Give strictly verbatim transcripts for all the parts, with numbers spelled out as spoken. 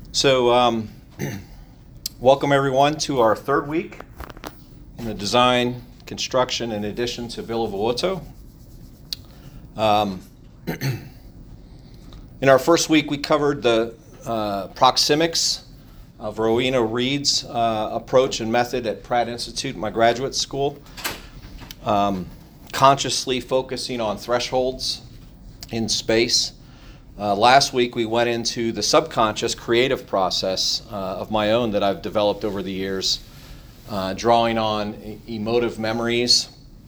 So, um, welcome everyone to our third week in the design, construction, and addition to Villa Vuoto. Um, in our first week, we covered the uh, proxemics of Rowena Reed's uh, approach and method at Pratt Institute, my graduate school, um, consciously focusing on thresholds in space. Uh, last week we went into the subconscious creative process uh, of my own that I've developed over the years, uh, drawing on e- emotive memories.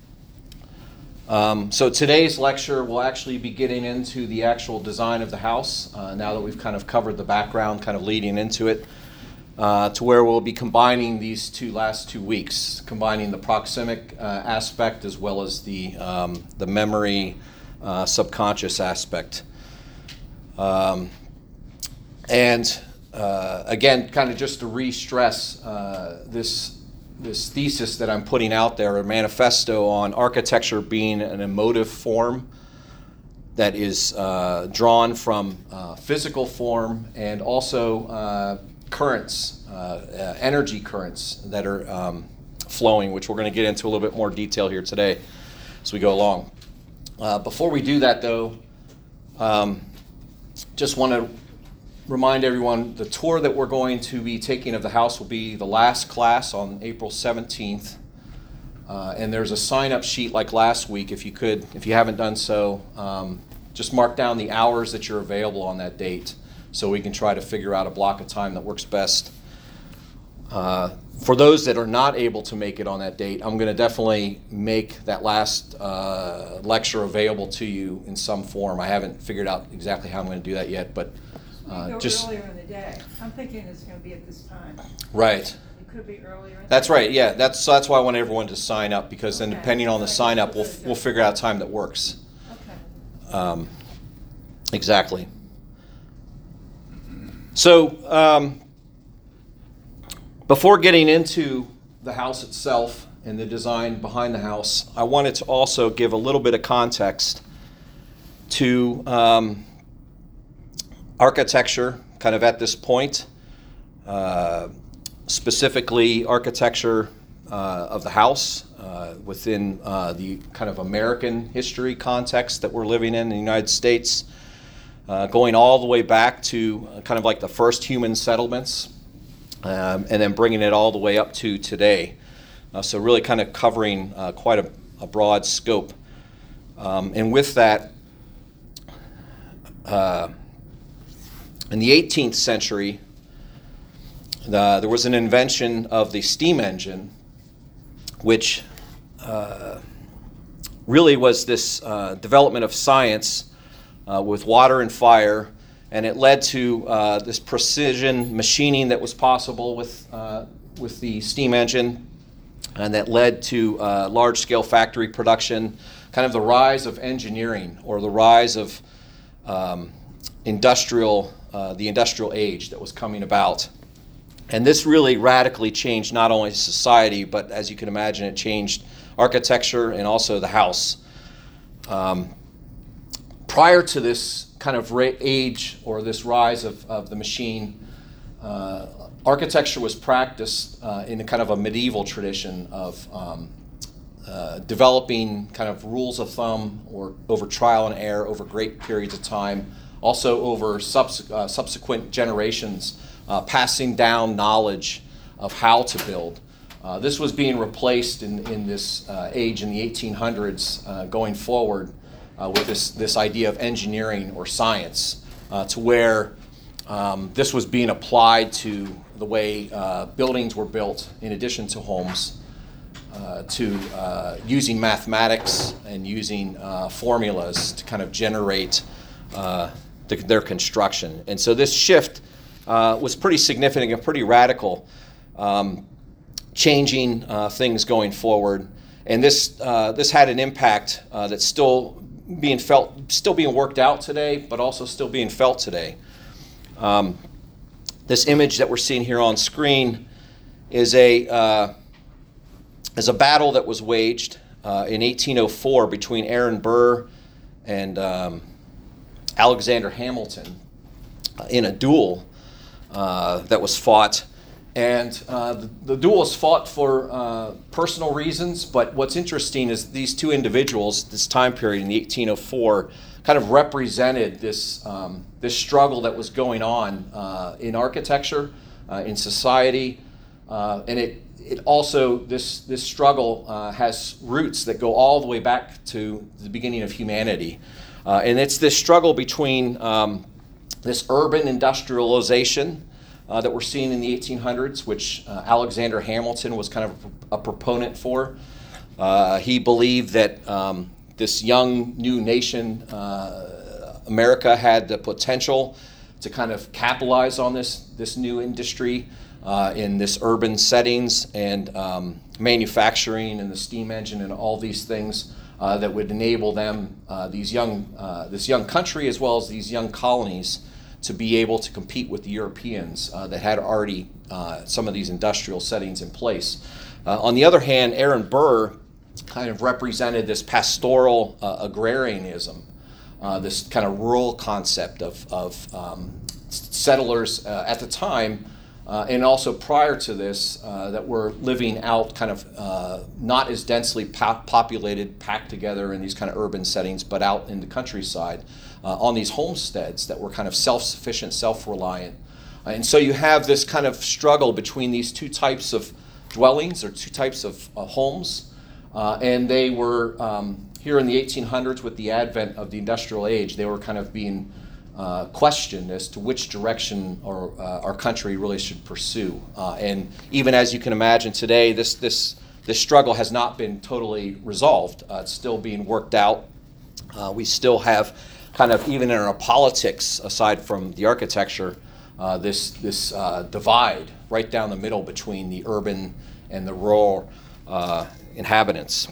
Um, so today's lecture will actually be getting into the actual design of the house, uh, now that we've kind of covered the background, kind of leading into it, uh, to where we'll be combining these two last two weeks, combining the proxemic uh, aspect as well as the, um, the memory uh, subconscious aspect. Um, and uh, again, kind of just to re-stress uh, this this thesis that I'm putting out there, a manifesto on architecture being an emotive form that is uh, drawn from uh, physical form and also uh, currents, uh, uh, energy currents that are um, flowing, which we're going to get into a little bit more detail here today as we go along. Uh, before we do that, though, um, just want to remind everyone the tour that we're going to be taking of the house will be the last class on April seventeenth. Uh, and there's a sign-up sheet like last week. If you could, if you haven't done so, um, just mark down the hours that you're available on that date so we can try to figure out a block of time that works best. Uh, for those that are not able to make it on that date, I'm going to definitely make that last uh, lecture available to you in some form. I haven't figured out exactly how I'm going to do that yet, but uh, you go just earlier in the day. I'm thinking it's going to be at this time. Right. It could be earlier. In That's the right. day. Yeah. That's so that's why I want everyone to sign up, because then Okay. depending on the So I sign guess up, we'll we'll we'll figure out a time that works. Okay. Um, exactly. So um, before getting into the house itself and the design behind the house, I wanted to also give a little bit of context to um, architecture kind of at this point, uh, specifically architecture uh, of the house uh, within uh, the kind of American history context that we're living in in the United States, uh, going all the way back to kind of like the first human settlements, um, and then bringing it all the way up to today. Uh, so really kind of covering uh, quite a, a broad scope. Um, and with that, uh, in the eighteenth century, the, there was an invention of the steam engine, which uh, really was this uh, development of science uh, with water and fire, and it led to uh, this precision machining that was possible with, uh, with the steam engine, and that led to uh, large-scale factory production, kind of the rise of engineering, or the rise of um, industrial, uh, the industrial age that was coming about. And this really radically changed not only society, but as you can imagine, it changed architecture and also the house. Um, prior to this kind of ra- age or this rise of, of the machine, uh, architecture was practiced uh, in a kind of a medieval tradition of um, uh, developing kind of rules of thumb or over trial and error over great periods of time, also over subs- uh, subsequent generations, uh, passing down knowledge of how to build. Uh, this was being replaced in, in this uh, age in the eighteen hundreds uh, going forward uh, with this, this idea of engineering or science, uh, to where um, this was being applied to the way uh, buildings were built in addition to homes, uh, to uh, using mathematics and using uh, formulas to kind of generate uh, the, their construction. And so this shift uh, was pretty significant and pretty radical, um, changing uh, things going forward. And this uh, this had an impact uh, that's still being felt, still being worked out today, but also still being felt today. Um, this image that we're seeing here on screen is a uh, is a battle that was waged uh, in eighteen oh four between Aaron Burr and um, Alexander Hamilton uh, in a duel uh, that was fought. And uh, the, the duel was fought for uh, personal reasons, but what's interesting is these two individuals, this time period in the eighteen oh four, kind of represented this, um, this struggle that was going on uh, in architecture, uh, in society, uh, and it, it also, this, this struggle uh, has roots that go all the way back to the beginning of humanity. Uh, and it's this struggle between um, this urban industrialization Uh, that we're seeing in the eighteen hundreds, which uh, Alexander Hamilton was kind of a proponent for. Uh, he believed that um, this young new nation, uh, America, had the potential to kind of capitalize on this, this new industry uh, in this urban settings, and um, manufacturing and the steam engine and all these things uh, that would enable them, uh, these young, uh, this young country as well as these young colonies, to be able to compete with the Europeans uh, that had already uh, some of these industrial settings in place. Uh, on the other hand, Aaron Burr kind of represented this pastoral uh, agrarianism, uh, this kind of rural concept of, of um, settlers uh, at the time, uh, and also prior to this, uh, that were living out kind of uh, not as densely po- populated, packed together in these kind of urban settings, but out in the countryside, Uh, on these homesteads that were kind of self-sufficient, self-reliant. Uh, and so you have this kind of struggle between these two types of dwellings, or two types of uh, homes. Uh, and they were, um, here in the eighteen hundreds, with the advent of the industrial age, they were kind of being uh, questioned as to which direction our, uh, our country really should pursue. Uh, and even as you can imagine today, this, this, this struggle has not been totally resolved. Uh, it's still being worked out. Uh, we still have kind of, even in our politics, aside from the architecture, uh, this this uh, divide right down the middle between the urban and the rural uh, inhabitants.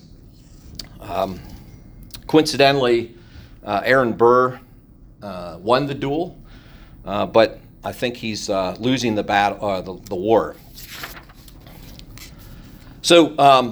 Um, coincidentally, uh, Aaron Burr uh, won the duel, uh, but I think he's uh, losing the battle, uh, the, the war. So, um,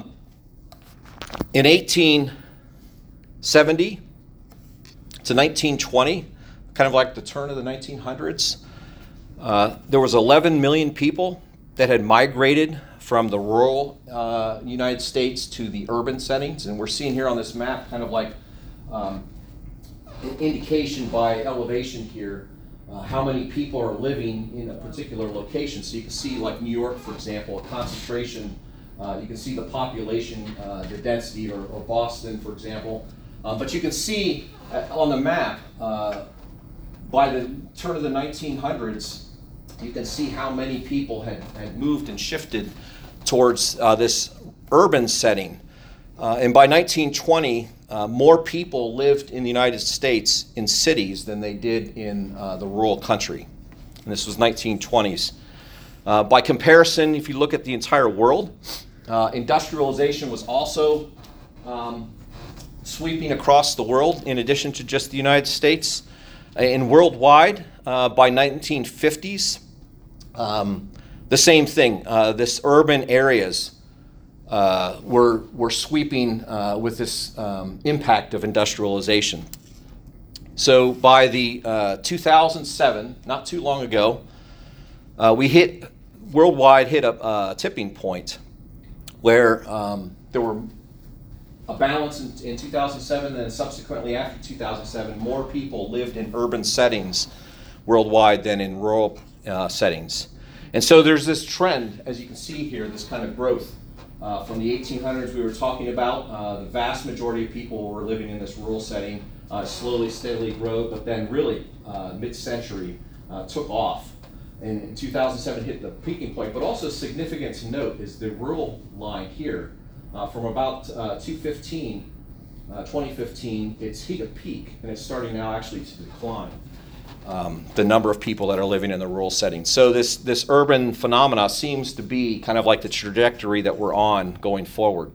in eighteen seventy. to nineteen twenty, kind of like the turn of the nineteen hundreds, uh, there was eleven million people that had migrated from the rural uh, United States to the urban settings. And we're seeing here on this map kind of like um, an indication by elevation here uh, how many people are living in a particular location. So you can see, like New York, for example, a concentration. Uh, you can see the population, uh, the density, or, or Boston, for example. Uh, but you can see uh, on the map, uh, by the turn of the nineteen hundreds, you can see how many people had, had moved and shifted towards uh, this urban setting. Uh, and by nineteen twenty, uh, more people lived in the United States in cities than they did in uh, the rural country. And this was nineteen twenties. Uh, by comparison, if you look at the entire world, uh, industrialization was also um, sweeping across the world, in addition to just the United States. And worldwide, uh, by nineteen fifties, um, the same thing. Uh, this urban areas uh, were, were sweeping uh, with this um, impact of industrialization. So by the uh, two thousand seven, not too long ago, uh, we hit, worldwide hit a, a tipping point where um, there were a balance in, in two thousand seven, and then subsequently after two thousand seven, more people lived in urban settings worldwide than in rural uh, settings. And so there's this trend, as you can see here, this kind of growth. Uh, from the eighteen hundreds we were talking about, uh, the vast majority of people were living in this rural setting, uh, slowly, steadily grew, but then really uh, mid-century uh, took off. And in two thousand seven hit the peaking point, but also significant to note is the rural line here. Uh, from about uh, two fifteen, uh, twenty fifteen, it's hit a peak, and it's starting now actually to decline. Um, the number of people that are living in the rural setting. So this, this urban phenomena seems to be kind of like the trajectory that we're on going forward.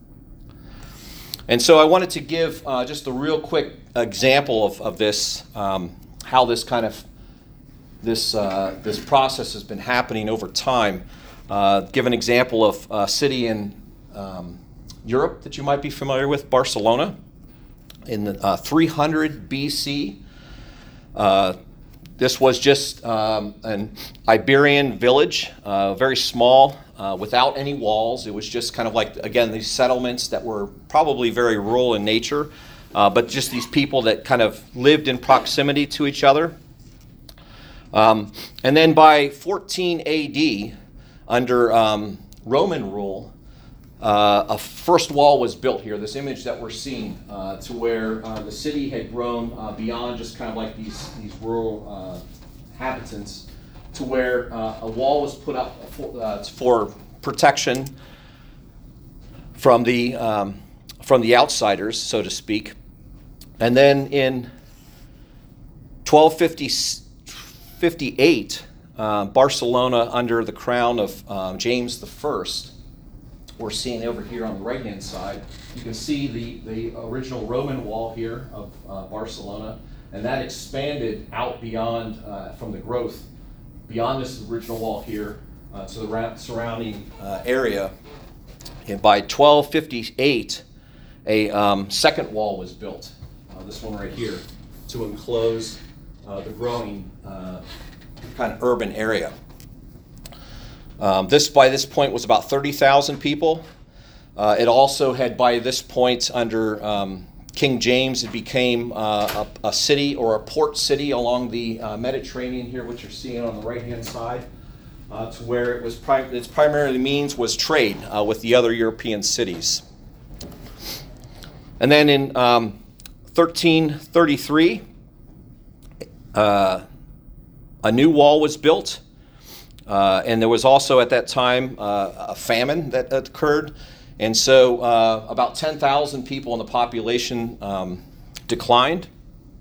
And so I wanted to give uh, just a real quick example of, of this, um, how this kind of, this, uh, this process has been happening over time. Uh, give an example of a city in um, Europe that you might be familiar with, Barcelona. In the, uh, three hundred B C, Uh, this was just um, an Iberian village, uh, very small, uh, without any walls. It was just kind of like, again, these settlements that were probably very rural in nature, uh, but just these people that kind of lived in proximity to each other. Um, and then by fourteen A D, under um, Roman rule, uh, a first wall was built here, this image that we're seeing, uh, to where uh, the city had grown uh, beyond just kind of like these, these rural uh, inhabitants, to where uh, a wall was put up for, uh, for protection from the, um, from the outsiders, so to speak. And then in twelve fifty-eight, uh, Barcelona, under the crown of um, James the First, we're seeing over here on the right-hand side, you can see the, the original Roman wall here of uh, Barcelona, and that expanded out beyond, uh, from the growth, beyond this original wall here uh, to the ra- surrounding uh, area. And by twelve fifty-eight, a um, second wall was built, uh, this one right here, to enclose uh, the growing uh, kind of urban area. Um, this, by this point, was about thirty thousand people. Uh, it also had, by this point, under um, King James, it became uh, a, a city or a port city along the uh, Mediterranean here, which you're seeing on the right-hand side, uh, to where it was prim- its primarily means was trade uh, with the other European cities. And then in um, thirteen thirty-three, uh, a new wall was built. Uh, and there was also at that time uh, a famine that, that occurred. And so uh, about ten thousand people in the population um, declined.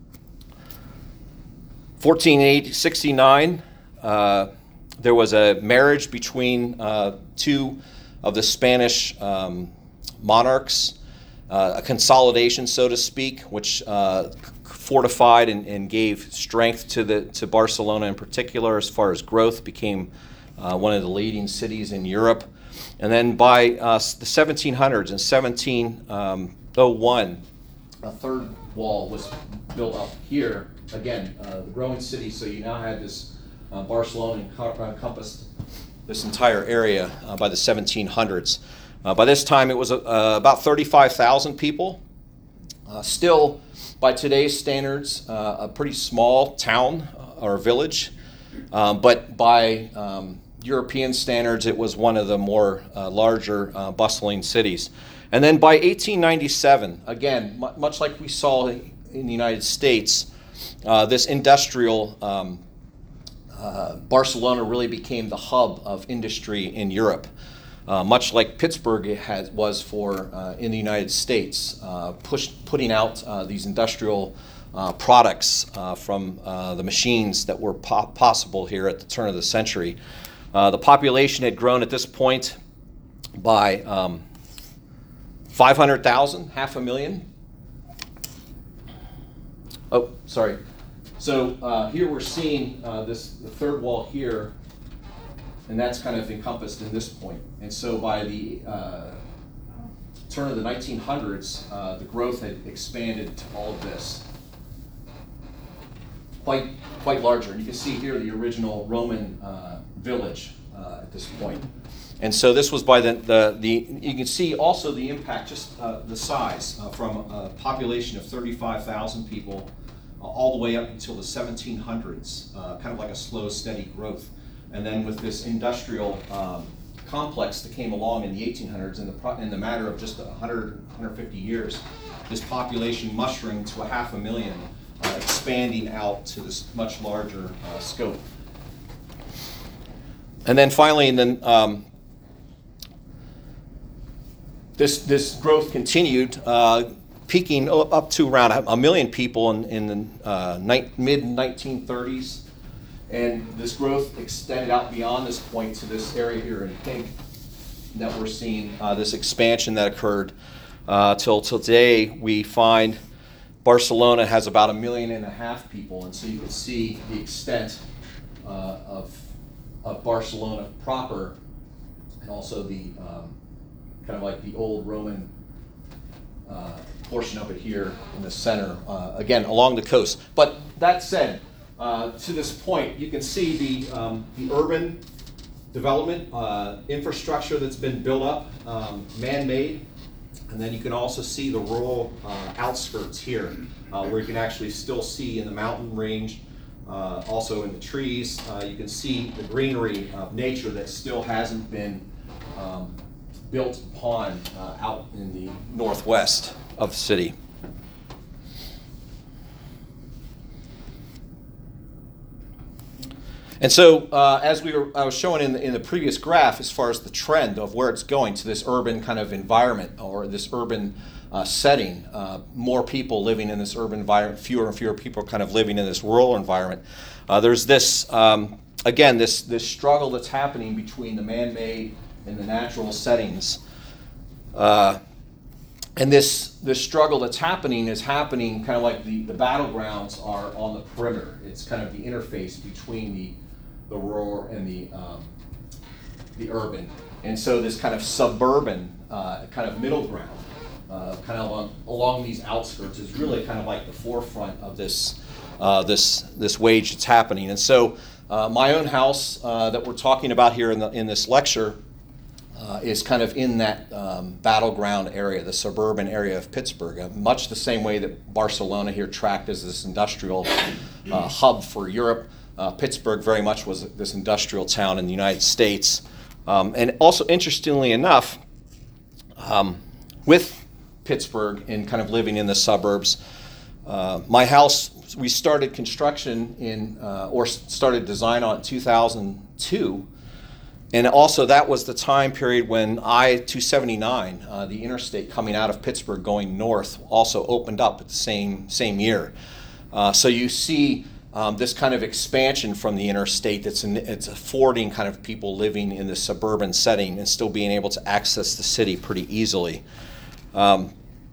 fourteen sixty-nine, uh, there was a marriage between uh, two of the Spanish um, monarchs, uh, a consolidation, so to speak, which uh, fortified and, and gave strength to the to Barcelona in particular, as far as growth, became uh, one of the leading cities in Europe. And then by uh, the seventeen hundreds, in seventeen oh one, a third wall was built up here. Again, uh, the growing city, so you now had this uh, Barcelona encompassed this entire area uh, by the seventeen hundreds. Uh, by this time, it was uh, about thirty-five thousand people. Uh, still, by today's standards, uh, a pretty small town uh, or village, um, but by um, European standards, it was one of the more uh, larger, uh, bustling cities. And then by eighteen ninety-seven, again, m- much like we saw in the United States, uh, this industrial um, uh, Barcelona really became the hub of industry in Europe. Uh, much like Pittsburgh has, was for uh, in the United States, uh, push, putting out uh, these industrial uh, products uh, from uh, the machines that were po- possible here at the turn of the century. Uh, the population had grown at this point by um, five hundred thousand, half a million. Oh, sorry. So uh, here we're seeing uh, this the third wall here. And that's kind of encompassed in this point. And so by the uh, turn of the nineteen hundreds, uh, the growth had expanded to all of this. Quite, quite larger. And you can see here the original Roman uh, village uh, at this point. And so this was by the, the, the you can see also the impact, just uh, the size, uh, from a population of thirty-five thousand people uh, all the way up until the seventeen hundreds, uh, kind of like a slow, steady growth. And then with this industrial um, complex that came along in the eighteen hundreds, in the, pro- in the matter of just one hundred, one hundred fifty years, this population mushroomed to a half a million, uh, expanding out to this much larger uh, scope. And then finally, and then um, this this growth continued, uh, peaking up to around a million people in, in the uh, ni- mid nineteen thirties. And this growth extended out beyond this point to this area here in pink that we're seeing, uh, this expansion that occurred uh, till, till today. We find Barcelona has about a million and a half people, and so you can see the extent uh, of, of Barcelona proper, and also the um, kind of like the old Roman uh, portion of it here in the center, uh, again along the coast. But that said, uh, to this point, you can see the, um, the urban development, uh, infrastructure that's been built up, um, man-made, and then you can also see the rural uh, outskirts here, uh, where you can actually still see in the mountain range, uh, also in the trees, uh, you can see the greenery of nature that still hasn't been um, built upon uh, out in the northwest of the city. And so, uh, as we were, I was showing in the, in the previous graph, as far as the trend of where it's going to this urban kind of environment or this urban uh, setting, uh, more people living in this urban environment, fewer and fewer people kind of living in this rural environment. Uh, there's this, um, again, this this struggle that's happening between the man-made and the natural settings. Uh, and this this struggle that's happening is happening kind of like the, the battlegrounds are on the perimeter. It's kind of the interface between the the rural and the um, the urban, and so this kind of suburban uh, kind of middle ground, uh, kind of along, along these outskirts, is really kind of like the forefront of this uh, this this wage that's happening. And so, uh, my own house uh, that we're talking about here in the in this lecture uh, is kind of in that um, battleground area, the suburban area of Pittsburgh, uh, much the same way that Barcelona here tracked as this industrial uh, hub for Europe. Uh, Pittsburgh very much was this industrial town in the United States. Um, and also, interestingly enough, um, with Pittsburgh and kind of living in the suburbs, uh, my house, we started construction in, uh, or started design on in two thousand two. And also that was the time period when I two seventy-nine, uh, the interstate coming out of Pittsburgh going north, also opened up at the same, same year. Uh, so you see Um, this kind of expansion from the interstate that's in, it's affording kind of people living in the suburban setting and still being able to access the city pretty easily. Um,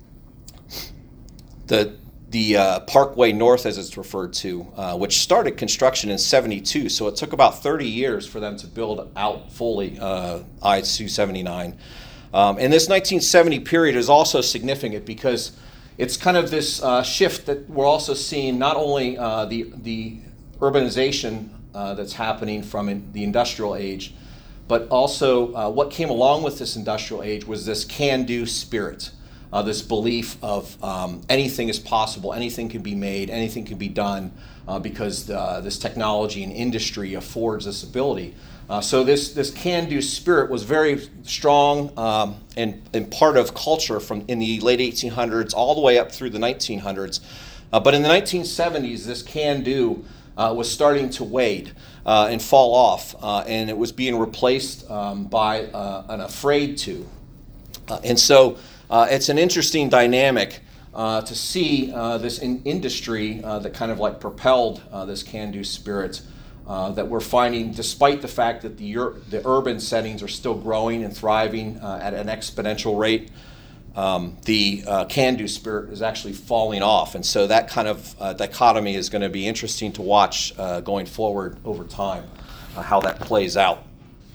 the the uh, Parkway North, as it's referred to, uh, which started construction in seventy-two, so it took about thirty years for them to build out fully uh, I two seventy-nine. Um, and this nineteen seventy period is also significant because it's kind of this uh, shift that we're also seeing, not only uh, the the urbanization uh, that's happening from in the industrial age, but also uh, what came along with this industrial age was this can-do spirit, uh, this belief of um, anything is possible, anything can be made, anything can be done, uh, because the, this technology and industry affords this ability. Uh, so this this can-do spirit was very strong um, and, and part of culture from in the late eighteen hundreds all the way up through the nineteen hundreds. Uh, but in the nineteen seventies, this can-do uh, was starting to wade uh, and fall off, uh, and it was being replaced um, by uh, an afraid to. Uh, and so uh, it's an interesting dynamic uh, to see uh, this in industry uh, that kind of like propelled uh, this can-do spirit. Uh, that we're finding, despite the fact that the, ur- the urban settings are still growing and thriving uh, at an exponential rate, um, the uh, can-do spirit is actually falling off. And so that kind of uh, dichotomy is going to be interesting to watch uh, going forward over time, uh, how that plays out.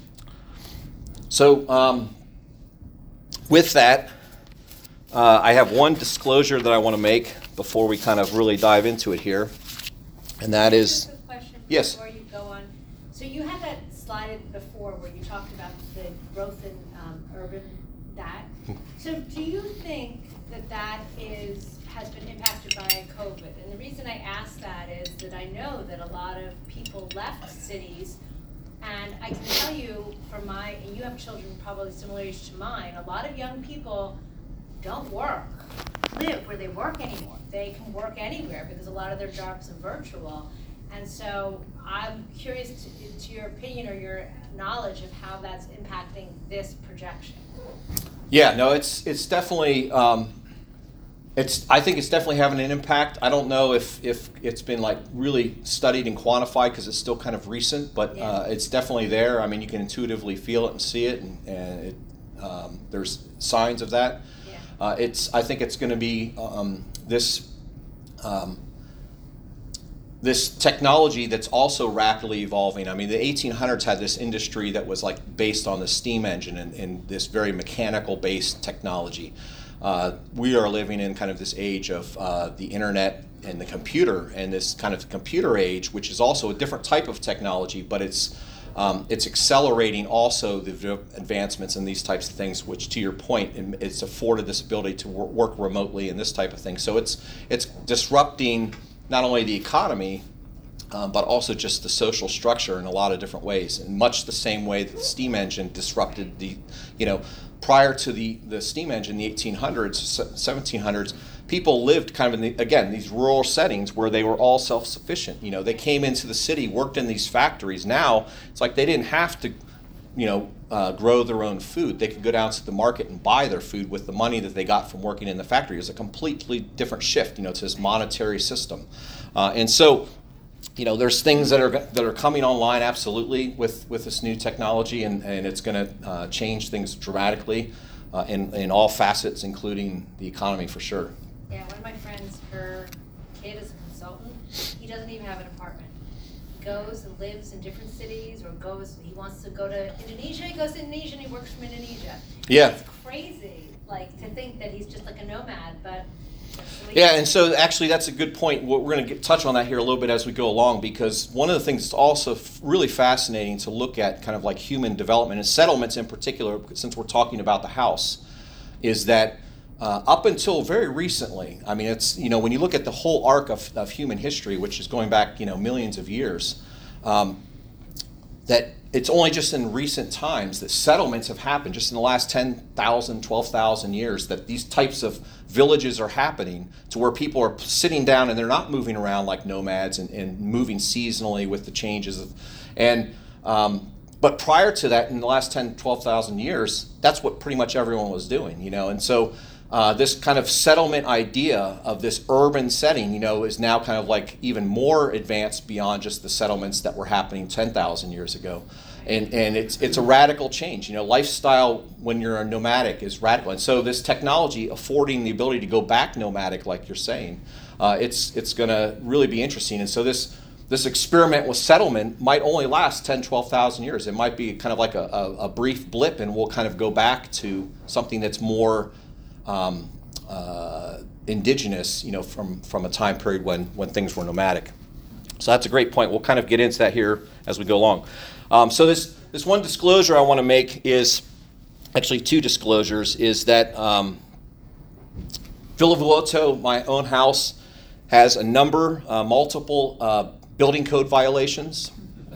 So um, with that, uh, I have one disclosure that I want to make before we kind of really dive into it here, and that is... Just a question yes. Before you go on. So you had that slide before where you talked about the growth in um, urban that. So do you think that that is has been impacted by COVID? And the reason I ask that is that I know that a lot of people left cities, and I can tell you from my, and you have children probably similar age to mine, a lot of young people don't work, live where they work anymore. They can work anywhere because a lot of their jobs are virtual. And so I'm curious to, to your opinion or your knowledge of how that's impacting this projection. Yeah, no, it's it's definitely um, it's. I think it's definitely having an impact. I don't know if if it's been like really studied and quantified because it's still kind of recent, but Yeah. uh, it's definitely there. I mean, you can intuitively feel it and see it, and, and it, um, there's signs of that. Yeah. Uh, it's. I think it's going to be um, this. Um, This technology that's also rapidly evolving. I mean, the eighteen hundreds had this industry that was like based on the steam engine and, and this very mechanical-based technology. uh, we are living in kind of this age of uh, the internet and the computer, and this kind of computer age, which is also a different type of technology, but it's um, it's accelerating also the v- advancements in these types of things, which, to your point, it- it's afforded this ability to wor- work remotely and this type of thing. So it's it's disrupting not only the economy, um, but also just the social structure in a lot of different ways, in much the same way that the steam engine disrupted the, you know, prior to the, the steam engine, the eighteen hundreds, seventeen hundreds, people lived kind of in the, again, these rural settings where they were all self-sufficient. You know, they came into the city, worked in these factories. Now it's like they didn't have to, you know, uh, grow their own food. They could go down to the market and buy their food with the money that they got from working in the factory. It was a completely different shift, you know, to this monetary system. Uh, and so, you know, there's things that are that are coming online absolutely with, with this new technology, and, and it's going to uh, change things dramatically uh, in, in all facets, including the economy for sure. Yeah, one of my friends, her kid is a consultant. He doesn't even have an apartment. He goes and lives in different cities, or goes, he wants to go to Indonesia, he goes to Indonesia and he works from Indonesia. Yeah. It's crazy, like, to think that he's just like a nomad, but that's the way Yeah, he and is. so actually that's a good point. We're going to touch on that here a little bit as we go along, because one of the things that's also f- really fascinating to look at, kind of like human development and settlements in particular, since we're talking about the house, is that uh, up until very recently, I mean, it's, you know, when you look at the whole arc of, of human history, which is going back, you know, millions of years, um, that it's only just in recent times that settlements have happened, just in the last ten thousand, twelve thousand years, that these types of villages are happening to where people are sitting down and they're not moving around like nomads and, and moving seasonally with the changes. Of, and um, but prior to that, in the last ten, twelve thousand years, that's what pretty much everyone was doing, you know. And so uh, this kind of settlement idea of this urban setting, you know, is now kind of like even more advanced beyond just the settlements that were happening ten thousand years ago. And, and it's it's a radical change. You know, lifestyle when you're a nomadic is radical. And so this technology affording the ability to go back nomadic, like you're saying, uh, it's it's going to really be interesting. And so this this experiment with settlement might only last ten, twelve thousand years. It might be kind of like a, a, a brief blip, and we'll kind of go back to something that's more um, uh, indigenous, you know, from, from a time period when, when things were nomadic. So that's a great point. We'll kind of get into that here as we go along. Um, so this this one disclosure I want to make is, actually two disclosures, is that um, Villa Vuoto, my own house, has a number, uh, multiple uh, building code violations.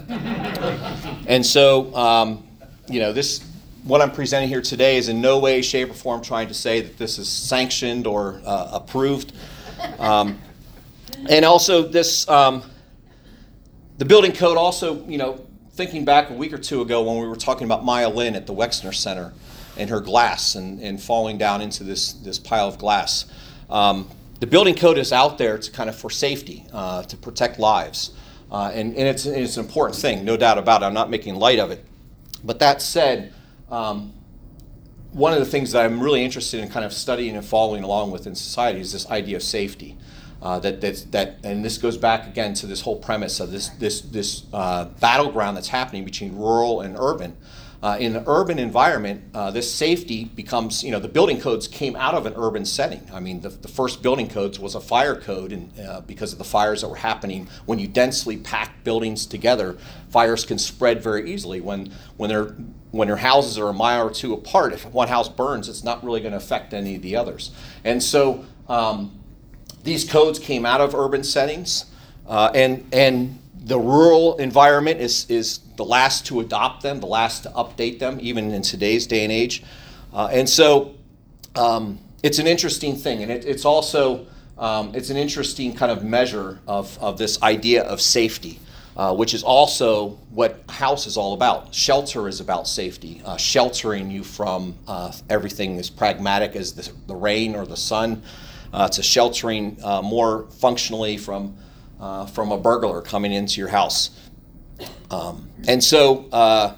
And so, um, you know, this, what I'm presenting here today is in no way, shape, or form trying to say that this is sanctioned or uh, approved. Um, and also this, um, the building code also, you know, thinking back a week or two ago when we were talking about Maya Lin at the Wexner Center and her glass and, and falling down into this, this pile of glass. Um, the building code is out there to kind of for safety, uh, to protect lives. Uh, and and it's, it's an important thing, no doubt about it. I'm not making light of it. But that said, um, one of the things that I'm really interested in kind of studying and following along with in society is this idea of safety. Uh, that that that, and this goes back again to this whole premise of this this this uh, battleground that's happening between rural and urban. Uh, in the urban environment, uh, this safety becomes, you know, the building codes came out of an urban setting. I mean, the, the first building codes was a fire code, and uh, because of the fires that were happening, when you densely pack buildings together, fires can spread very easily. When when they're when your houses are a mile or two apart, if one house burns, it's not really going to affect any of the others. And so um, these codes came out of urban settings, uh, and and the rural environment is is the last to adopt them, the last to update them, even in today's day and age. Uh, and so um, it's an interesting thing, and it, it's also um, it's an interesting kind of measure of of this idea of safety, uh, which is also what a house is all about. Shelter is about safety, uh, sheltering you from uh, everything as pragmatic as the, the rain or the sun, uh, to sheltering uh, more functionally from uh, from a burglar coming into your house. Um, and so, uh,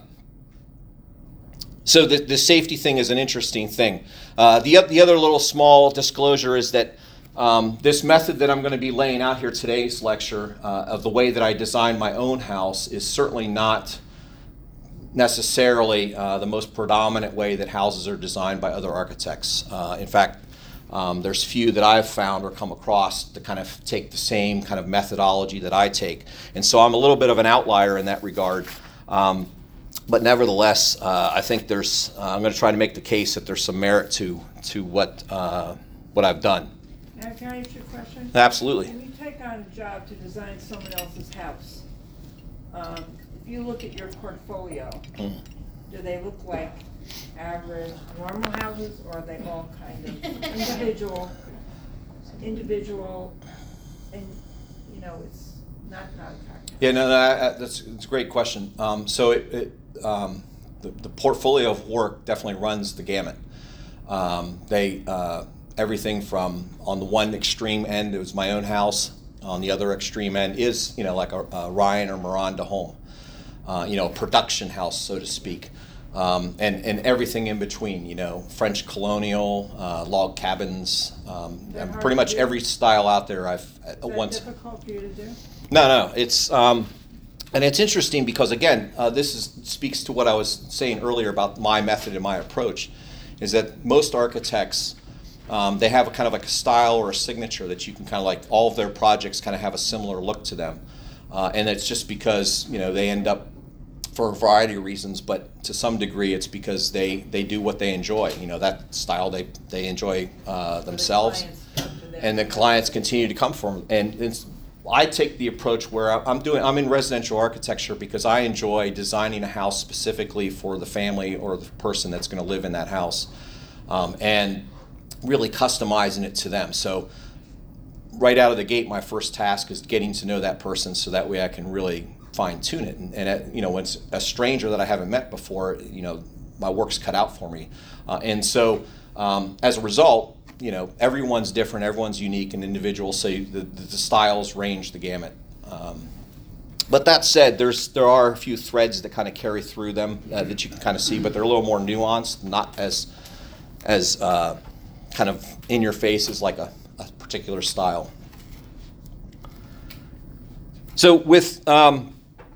so the, the safety thing is an interesting thing. Uh, the the other little small disclosure is that um, this method that I'm going to be laying out here today's lecture uh, of the way that I designed my own house is certainly not necessarily uh, the most predominant way that houses are designed by other architects. Uh, in fact, Um, there's few that I've found or come across to kind of take the same kind of methodology that I take. And so I'm a little bit of an outlier in that regard. Um, but nevertheless, uh, I think there's, uh, I'm going to try to make the case that there's some merit to, to what, uh, what I've done. Now, can I ask you a question? Absolutely. When you take on a job to design someone else's house, um, if you look at your portfolio, Mm. do they look like average, normal houses, or are they all kind of individual, individual, and, you know, it's not, not attractive? Yeah, no, no, I- I- that's, that's a great question. Um, so it, it, um, the, the portfolio of work definitely runs the gamut. Um, they, uh, everything from, on the one extreme end, it was my own house. On the other extreme end is, you know, like a, a Ryan or Miranda home, uh, you know, a production house, so to speak. Um, and, and everything in between, you know, French colonial, uh, log cabins, um, Is that and hard pretty to much do? every style out there I've uh, Is that once. difficult for you to do? No, no, it's um, and it's interesting because again, uh, this is speaks to what I was saying earlier about my method and my approach, is that most architects um, they have a kind of like a style or a signature that you can kind of like all of their projects kind of have a similar look to them, uh, and it's just because you know they end up for a variety of reasons, but to some degree it's because they they do what they enjoy. You know that style they they enjoy uh, So the themselves. clients come to them. And the clients continue to come for them. And it's, I take the approach where I'm doing, I'm in residential architecture because I enjoy designing a house specifically for the family or the person that's going to live in that house, um, and really customizing it to them. So right out of the gate, my first task is getting to know that person so that way I can really fine tune it. And, and uh, you know, when it's a stranger that I haven't met before, you know, my work's cut out for me. Uh, and so um, as a result, you know, everyone's different, everyone's unique and individual, so you, the, the styles range the gamut. Um, but that said, there's there are a few threads that kind of carry through them uh, that you can kind of see, but they're a little more nuanced, not as as uh, kind of in your face as like a, a particular style. So with um,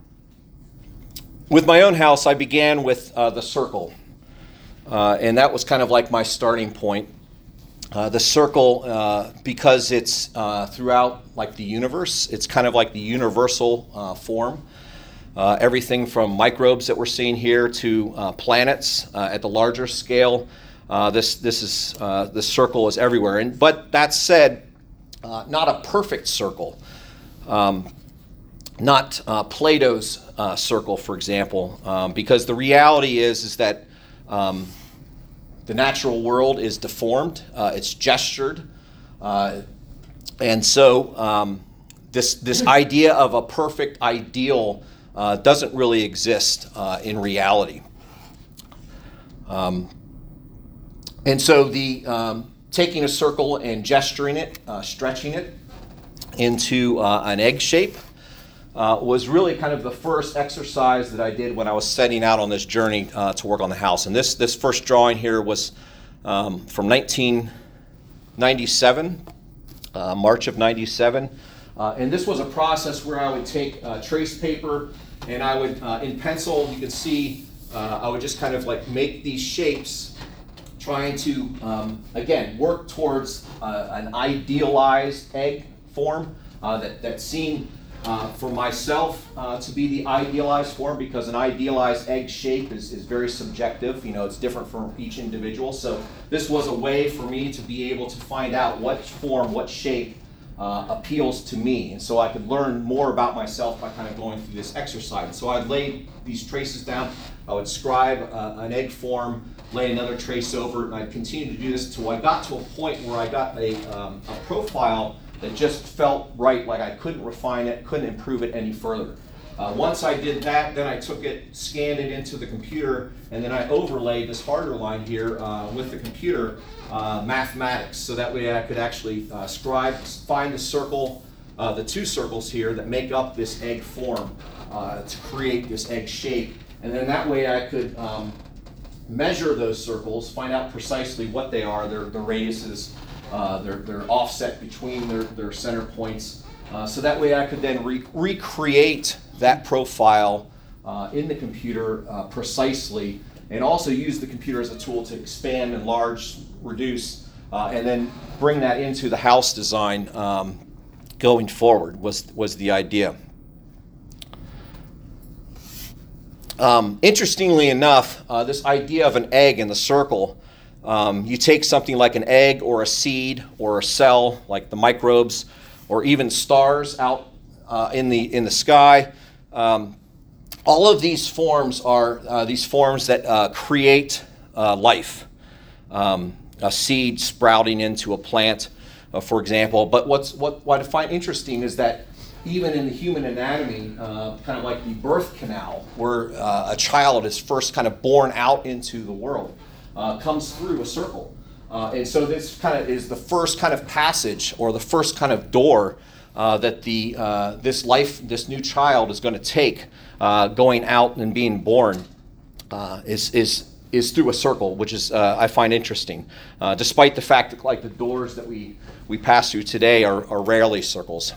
with my own house, I began with uh, the circle, uh, and that was kind of like my starting point. Uh, the circle, uh, because it's uh, throughout like the universe, it's kind of like the universal uh, form. Uh, everything from microbes that we're seeing here to uh, planets uh, at the larger scale. Uh, this this is uh, the circle is everywhere. And but that said, uh, not a perfect circle. Um, not uh, Plato's uh, circle, for example, um, because the reality is is that. Um, The natural world is deformed, uh, it's gestured, uh, and so um, this this idea of a perfect ideal uh, doesn't really exist uh, in reality. Um, and so the um, taking a circle and gesturing it, uh, stretching it into uh, an egg shape uh, was really kind of the first exercise that I did when I was setting out on this journey uh, to work on the house. And this this first drawing here was um, from nineteen ninety-seven, uh, March of ninety-seven. Uh, and this was a process where I would take uh, trace paper and I would, uh, in pencil, you can see, uh, I would just kind of like make these shapes, trying to, um, again, work towards uh, an idealized egg form uh, that, that seemed Uh, for myself uh, to be the idealized form, because an idealized egg shape is, is very subjective. You know, it's different for each individual. So this was a way for me to be able to find out what form, what shape uh, appeals to me. And so I could learn more about myself by kind of going through this exercise. And so I'd lay these traces down. I would scribe uh, an egg form, lay another trace over it, and I'd continue to do this until I got to a point where I got a, um, a profile that just felt right, like I couldn't refine it, couldn't improve it any further. Uh, once I did that, then I took it, scanned it into the computer, and then I overlaid this harder line here uh, with the computer uh, mathematics, so that way I could actually uh, scribe, find the circle, uh, the two circles here that make up this egg form uh, to create this egg shape. And then that way I could um, measure those circles, find out precisely what they are, their, their radiuses, Uh, they're, they're offset between their, their center points. Uh, so that way I could then re- recreate that profile uh, in the computer uh, precisely, and also use the computer as a tool to expand, enlarge, reduce uh, and then bring that into the house design um, going forward was, was the idea. Um, interestingly enough, uh, this idea of an egg in the circle, um, you take something like an egg or a seed or a cell, like the microbes, or even stars out uh, in the in the sky. Um, all of these forms are uh, these forms that uh, create uh, life. Um, a seed sprouting into a plant, uh, for example. But what's what what I find interesting is that even in the human anatomy, uh, kind of like the birth canal, where uh, a child is first kind of born out into the world, uh, comes through a circle. Uh, and so this kind of is the first kind of passage or the first kind of door uh, that the uh, this life, this new child is going to take, uh, going out and being born, uh, is is is through a circle, which is uh, I find interesting, uh, despite the fact that like the doors that we we pass through today are, are rarely circles.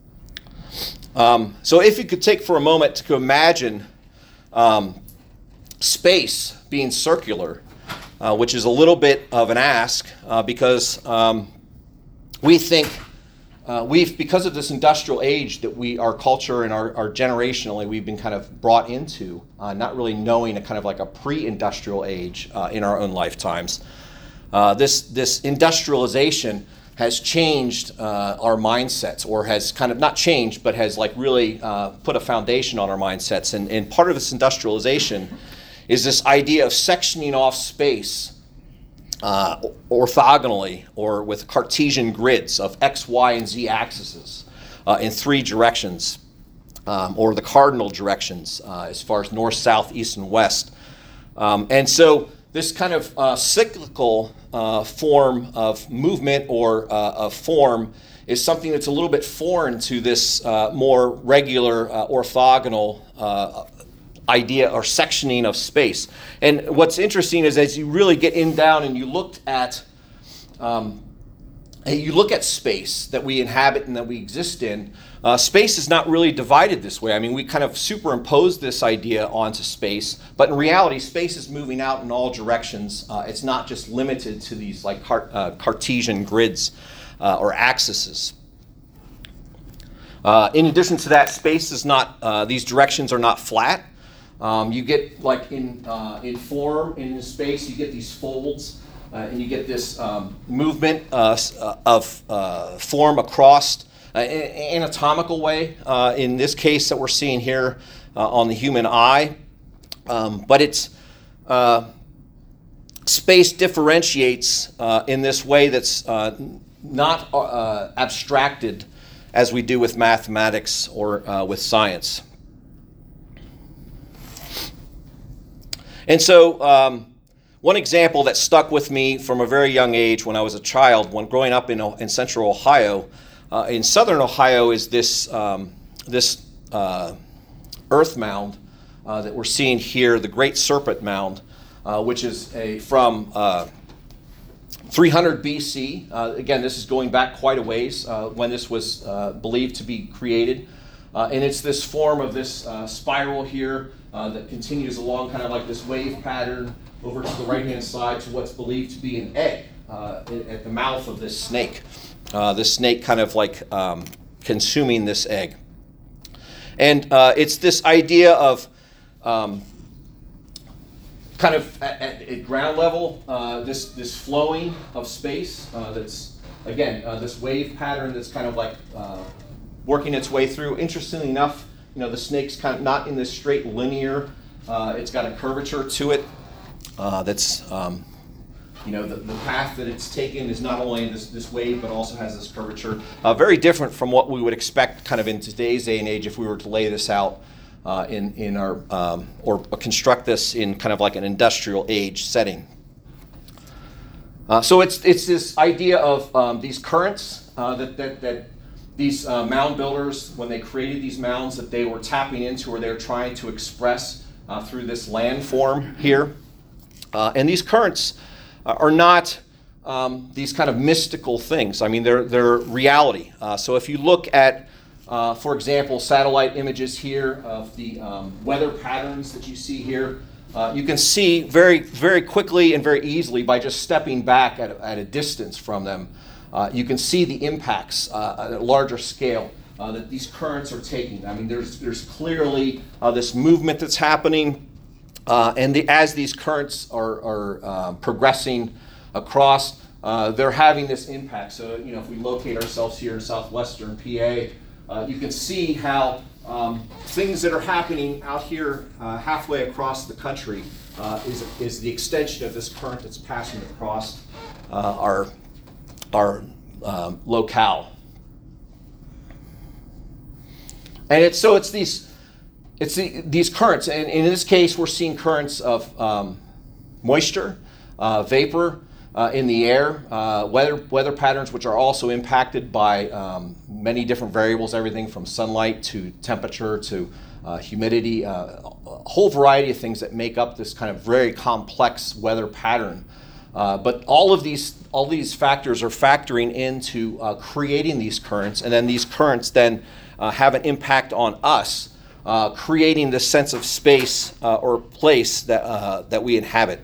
Um, so if you could take for a moment to imagine um, space being circular, uh, which is a little bit of an ask uh, because um, we think uh, we've, because of this industrial age that we, our culture and our, our generationally, we've been kind of brought into, uh, not really knowing a kind of like a pre-industrial age uh, in our own lifetimes. Uh, this, this industrialization has changed uh, our mindsets, or has kind of not changed, but has like really uh, put a foundation on our mindsets. And, and part of this industrialization is this idea of sectioning off space uh, orthogonally, or with Cartesian grids of X, Y, and Z axes uh, in three directions, um, or the cardinal directions uh, as far as north, south, east, and west. Um, and so this kind of uh, cyclical uh, form of movement or uh, of form is something that's a little bit foreign to this uh, more regular uh, orthogonal uh, idea or sectioning of space. And what's interesting is as you really get in down and you looked at um, you look at space that we inhabit and that we exist in, uh, space is not really divided this way. I mean, we kind of superimpose this idea onto space, but in reality, space is moving out in all directions. Uh, it's not just limited to these like Car- uh, Cartesian grids uh, or axes. Uh, in addition to that, space is not, uh, these directions are not flat. Um, you get like in, uh, in form, in space, you get these folds. Uh, and you get this um, movement uh, of uh, form across uh, an anatomical way, uh, in this case that we're seeing here uh, on the human eye. Um, but it's uh, space differentiates uh, in this way that's uh, not uh, abstracted as we do with mathematics or uh, with science. And so, um, one example that stuck with me from a very young age when I was a child, when growing up in, in central Ohio, uh, in southern Ohio is this, um, this uh, earth mound uh, that we're seeing here, the Great Serpent Mound, uh, which is a, from uh, three hundred B C. Uh, again, this is going back quite a ways uh, when this was uh, believed to be created. Uh, and it's this form of this uh, spiral here uh, that continues along kind of like this wave pattern over to the right-hand side to what's believed to be an egg uh, at the mouth of this snake. Uh, this snake kind of like um, consuming this egg. And uh, it's this idea of um, kind of at, at, at ground level, uh, this, this flowing of space uh, that's, again, uh, this wave pattern that's kind of like uh, working its way through. Interestingly enough, you know, the snake's kind of not in this straight linear, uh, it's got a curvature to it. Uh, that's, um, you know, the, the path that it's taken is not only this, this wave, but also has this curvature. Uh, very different from what we would expect kind of in today's day and age if we were to lay this out uh, in, in our, um, or construct this in kind of like an industrial age setting. Uh, so it's, it's this idea of um, these currents uh, that, that, that these uh, mound builders, when they created these mounds, that they were tapping into or they were trying to express uh, through this landform here. Uh, and these currents uh, are not um, these kind of mystical things. I mean, they're, they're reality. Uh, so if you look at, uh, for example, satellite images here of the um, weather patterns that you see here, uh, you can see very, very quickly and very easily by just stepping back at a, at a distance from them, uh, you can see the impacts uh, at a larger scale uh, that these currents are taking. I mean, there's, there's clearly uh, this movement that's happening, uh, and the, as these currents are, are uh, progressing across, uh, they're having this impact. So, you know, if we locate ourselves here in southwestern P A, uh, you can see how um, things that are happening out here uh, halfway across the country uh, is, is the extension of this current that's passing across uh, our, our um, locale. And it's, so it's these, it's the, these currents, and, and in this case, we're seeing currents of um, moisture, uh, vapor uh, in the air, uh, weather weather patterns, which are also impacted by um, many different variables, everything from sunlight to temperature to uh, humidity, uh, a whole variety of things that make up this kind of very complex weather pattern. Uh, but all of these, all these factors are factoring into uh, creating these currents, and then these currents then uh, have an impact on us, uh, creating this sense of space uh, or place that uh, that we inhabit.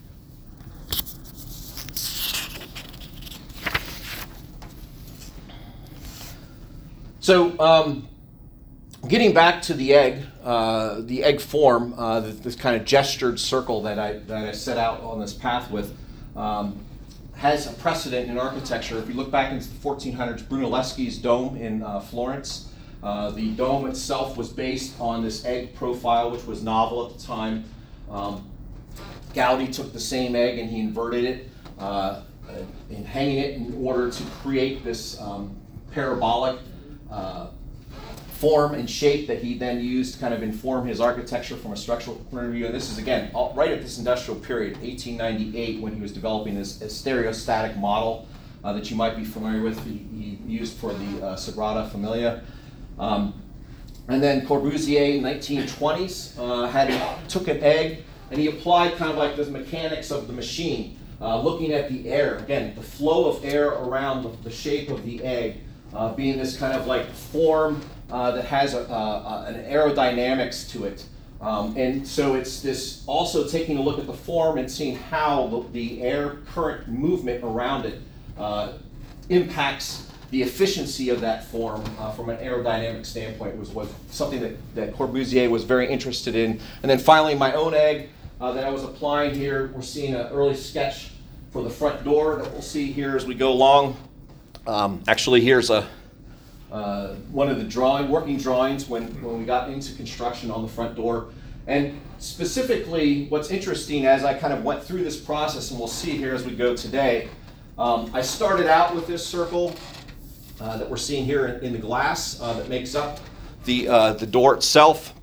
So, um, getting back to the egg, uh, the egg form, uh, this, this kind of gestured circle that I that I set out on this path with. Um, has a precedent in architecture. If you look back into the fourteen hundreds, Brunelleschi's dome in uh, Florence, uh, the dome itself was based on this egg profile, which was novel at the time. Um, Gaudi took the same egg and he inverted it uh, and hanging it in order to create this um, parabolic uh, form and shape that he then used to kind of inform his architecture from a structural point of view. And this is, again, all, right at this industrial period, eighteen ninety-eight, when he was developing this, this stereostatic model uh, that you might be familiar with, he, he used for the uh, Sagrada Familia. Um, and then Corbusier in nineteen twenties uh, had took an egg and he applied kind of like the mechanics of the machine, uh, looking at the air, again, the flow of air around the, the shape of the egg, uh, being this kind of like form Uh, that has a, uh, an aerodynamics to it. Um, and so it's this also taking a look at the form and seeing how the, the air current movement around it uh, impacts the efficiency of that form uh, from an aerodynamic standpoint was, was something that, that Corbusier was very interested in. And then finally, my own egg uh, that I was applying here, we're seeing an early sketch for the front door that we'll see here as we go along. Um, actually, here's a Uh, one of the drawing, working drawings when, when we got into construction on the front door. And specifically, what's interesting as I kind of went through this process, and we'll see here as we go today, um, I started out with this circle uh, that we're seeing here in, in the glass uh, that makes up the, uh, the door itself.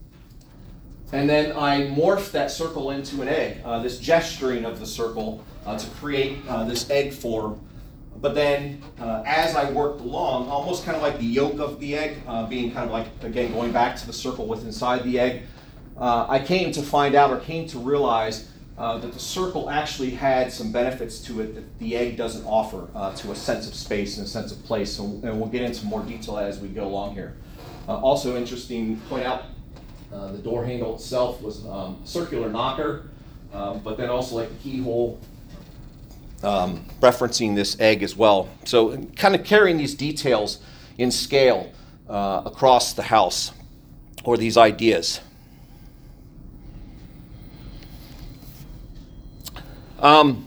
And then I morphed that circle into an egg, uh, this gesturing of the circle uh, to create uh, this egg form. But then, uh, as I worked along, almost kind of like the yolk of the egg, uh, being kind of like, again, going back to the circle with inside the egg, uh, I came to find out or came to realize uh, that the circle actually had some benefits to it that the egg doesn't offer uh, to a sense of space and a sense of place. So, and we'll get into more detail as we go along here. Uh, also interesting to point out, uh, the door handle itself was um, a circular knocker, uh, but then also like the keyhole, Um, referencing this egg as well. So kind of carrying these details in scale uh, across the house, or these ideas. Um,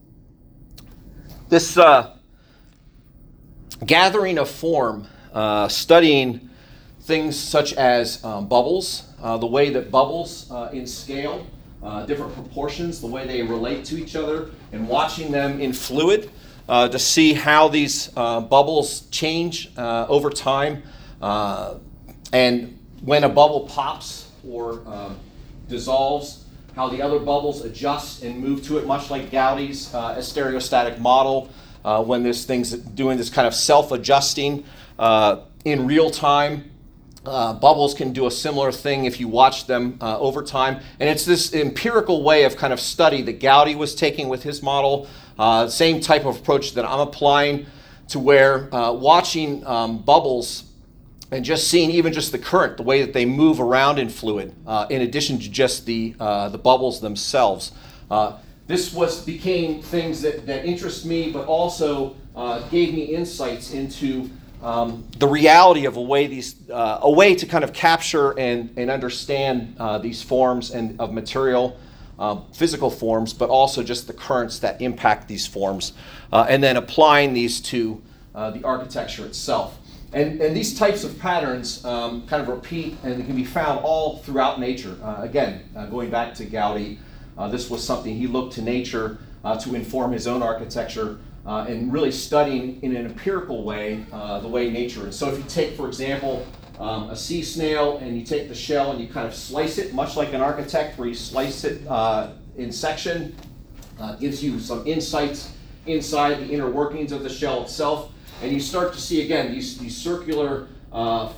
this uh, gathering of form, uh, studying things such as um, bubbles, uh, the way that bubbles uh, in scale, Uh, different proportions, the way they relate to each other, and watching them in fluid uh, to see how these uh, bubbles change uh, over time. Uh, and when a bubble pops or um, dissolves, how the other bubbles adjust and move to it, much like Gaudi's uh, stereostatic model, uh, when this thing's doing this kind of self-adjusting uh, in real time. Uh, bubbles can do a similar thing if you watch them uh, over time. And it's this empirical way of kind of study that Gaudi was taking with his model, uh, same type of approach that I'm applying, to where uh, watching um, bubbles and just seeing even just the current, the way that they move around in fluid, uh, in addition to just the, uh, the bubbles themselves. Uh, this was became things that, that interest me, but also uh, gave me insights into um, the reality of a way these, uh, a way to kind of capture and, and understand uh, these forms and of material, uh, physical forms, but also just the currents that impact these forms, uh, and then applying these to uh, the architecture itself. And, and these types of patterns um, kind of repeat, and they can be found all throughout nature. Uh, again, uh, going back to Gaudi, uh, this was something he looked to nature uh, to inform his own architecture, uh, and really studying in an empirical way uh, the way nature is. So if you take, for example, um, a sea snail, and you take the shell and you kind of slice it, much like an architect where you slice it uh, in section, uh, gives you some insights inside the inner workings of the shell itself. And you start to see, again, these, these circular uh,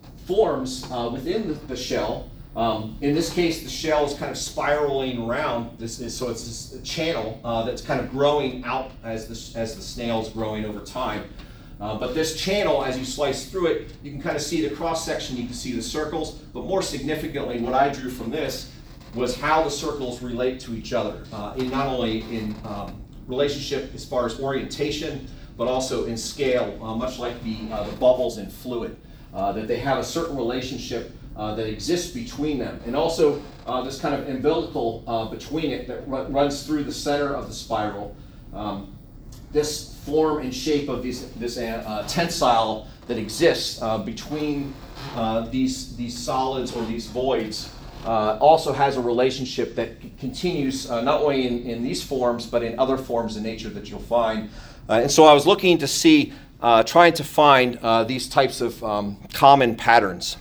forms uh, within the, the shell. Um, in this case, the shell is kind of spiraling around. This is, so it's this channel uh, that's kind of growing out as the, as the snail is growing over time. Uh, but this channel, as you slice through it, you can kind of see the cross-section, you can see the circles. But more significantly, what I drew from this was how the circles relate to each other, uh, in not only in um, relationship as far as orientation, but also in scale, uh, much like the, uh, the bubbles in fluid, uh, that they have a certain relationship uh, that exists between them. And also uh, this kind of umbilical uh, between it that r runs through the center of the spiral. Um, this form and shape of these, this uh, tensile that exists uh, between uh, these, these solids or these voids uh, also has a relationship that c continues uh, not only in, in these forms, but in other forms in nature that you'll find. Uh, and so I was looking to see, uh, trying to find uh, these types of um, common patterns.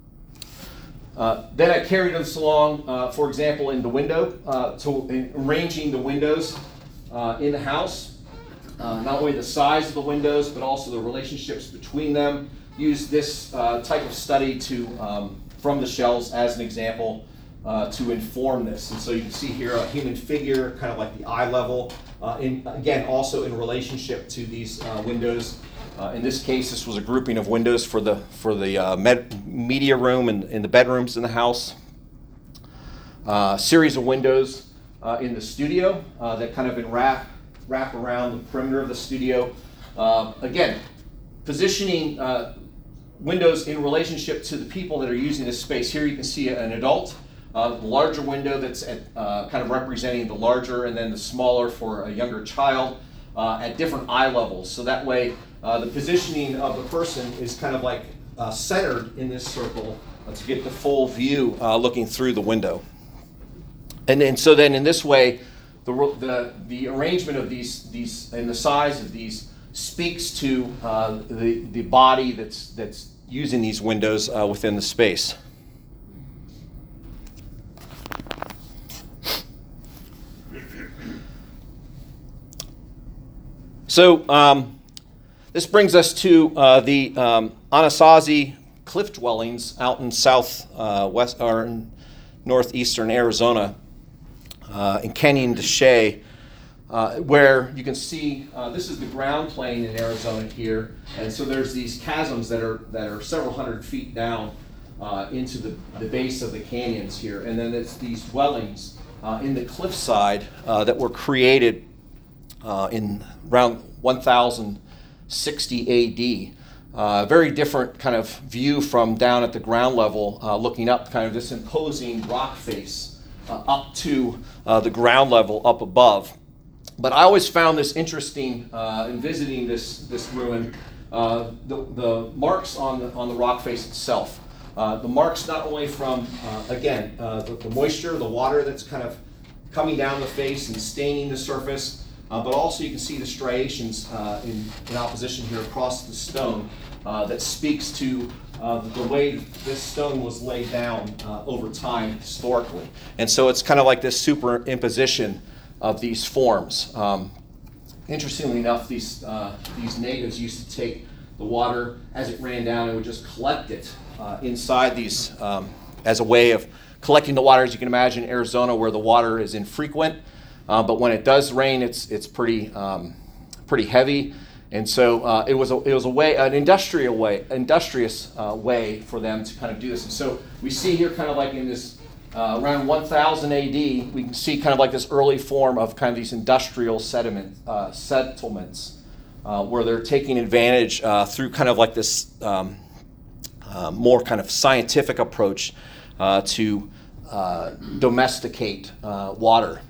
Uh, then I carried this along, uh, for example, in the window, uh, to in arranging the windows uh, in the house. Uh, not only the size of the windows, but also the relationships between them. Use this uh, type of study to, um, from the shells as an example, uh, to inform this. And so you can see here a human figure, kind of like the eye level. Uh, in, again, also in relationship to these uh, windows. Uh, in this case, this was a grouping of windows for the for the uh, med media room and in the bedrooms in the house. A uh, series of windows uh, in the studio uh, that kind of been wrap wrap around the perimeter of the studio. Uh, again, positioning uh, windows in relationship to the people that are using this space. Here you can see an adult. Uh, the larger window that's at, uh, kind of representing the larger, and then the smaller for a younger child uh, at different eye levels. So that way uh, the positioning of the person is kind of like uh, centered in this circle uh, to get the full view uh, looking through the window. And then so then in this way, the, the, the arrangement of these, these and the size of these speaks to uh, the, the body that's, that's using these windows uh, within the space. So um, this brings us to uh, the um, Anasazi cliff dwellings out in south uh, west or in northeastern Arizona, uh, in Canyon de Chelly, uh, where you can see uh, this is the ground plane in Arizona here, and so there's these chasms that are that are several hundred feet down uh, into the, the base of the canyons here, and then it's these dwellings uh, in the cliffside uh, that were created Uh, in around one thousand sixty A D. Uh, very different kind of view from down at the ground level, uh, looking up, kind of this imposing rock face uh, up to uh, the ground level up above. But I always found this interesting uh, in visiting this, this ruin, uh, the, the marks on the, on the rock face itself. Uh, the marks not only from, uh, again, uh, the, the moisture, the water that's kind of coming down the face and staining the surface, Uh, but also you can see the striations uh, in, in opposition here across the stone uh, that speaks to uh, the way this stone was laid down uh, over time historically. And so it's kind of like this superimposition of these forms. Um, interestingly enough, these, uh, these natives used to take the water as it ran down and would just collect it uh, inside these um, as a way of collecting the water. As you can imagine, Arizona, where the water is infrequent. Uh, but when it does rain, it's it's pretty um, pretty heavy, And so uh, it was a it was a way, an industrial way, industrious uh, way for them to kind of do this. And so we see here, kind of like in this uh, around one thousand A D, we can see kind of like this early form of kind of these industrial sediment uh, settlements, uh, where they're taking advantage uh, through kind of like this um, uh, more kind of scientific approach uh, to uh, domesticate uh, water.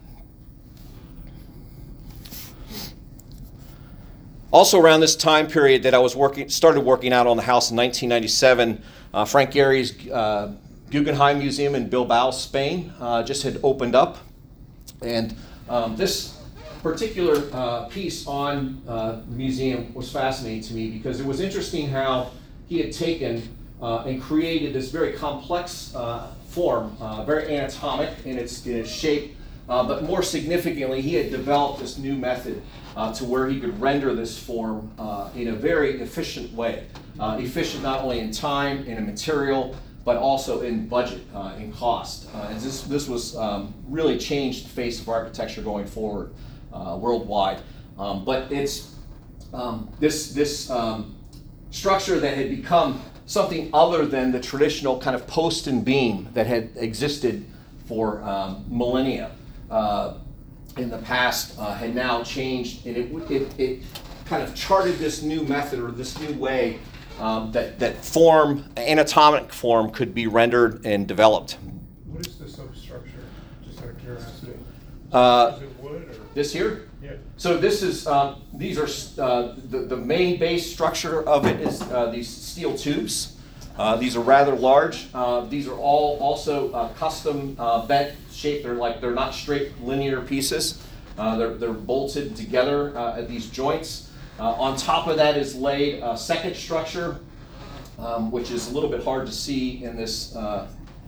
Also around this time period that I was working, started working out on the house in nineteen ninety-seven, uh, Frank Gehry's uh, Guggenheim Museum in Bilbao, Spain, uh, just had opened up. And um, this particular uh, piece on uh, the museum was fascinating to me because it was interesting how he had taken uh, and created this very complex uh, form, uh, very anatomic in its, in its shape, uh, but more significantly, he had developed this new method Uh, to where he could render this form uh, in a very efficient way. Uh, efficient not only in time, in a material, but also in budget, uh, in cost. Uh, and this, this was um, really changed the face of architecture going forward uh, worldwide. Um, but it's um, this, this um, structure that had become something other than the traditional kind of post and beam that had existed for um, millennia. Uh, in the past uh, had now changed, and it, it, it kind of charted this new method or this new way um, that, that form, anatomic form, could be rendered and developed. What is the substructure, just out of curiosity? Uh, Is it wood or? this here? Yeah. So this is, um, these are, uh, the, the main base structure of it is uh, these steel tubes. Uh, these are rather large. Uh, these are all also uh, custom uh, bent shape. They're like, they're not straight linear pieces. Uh, they're, they're bolted together uh, at these joints. Uh, on top of that is laid a second structure, um, which is a little bit hard to see in this. Uh,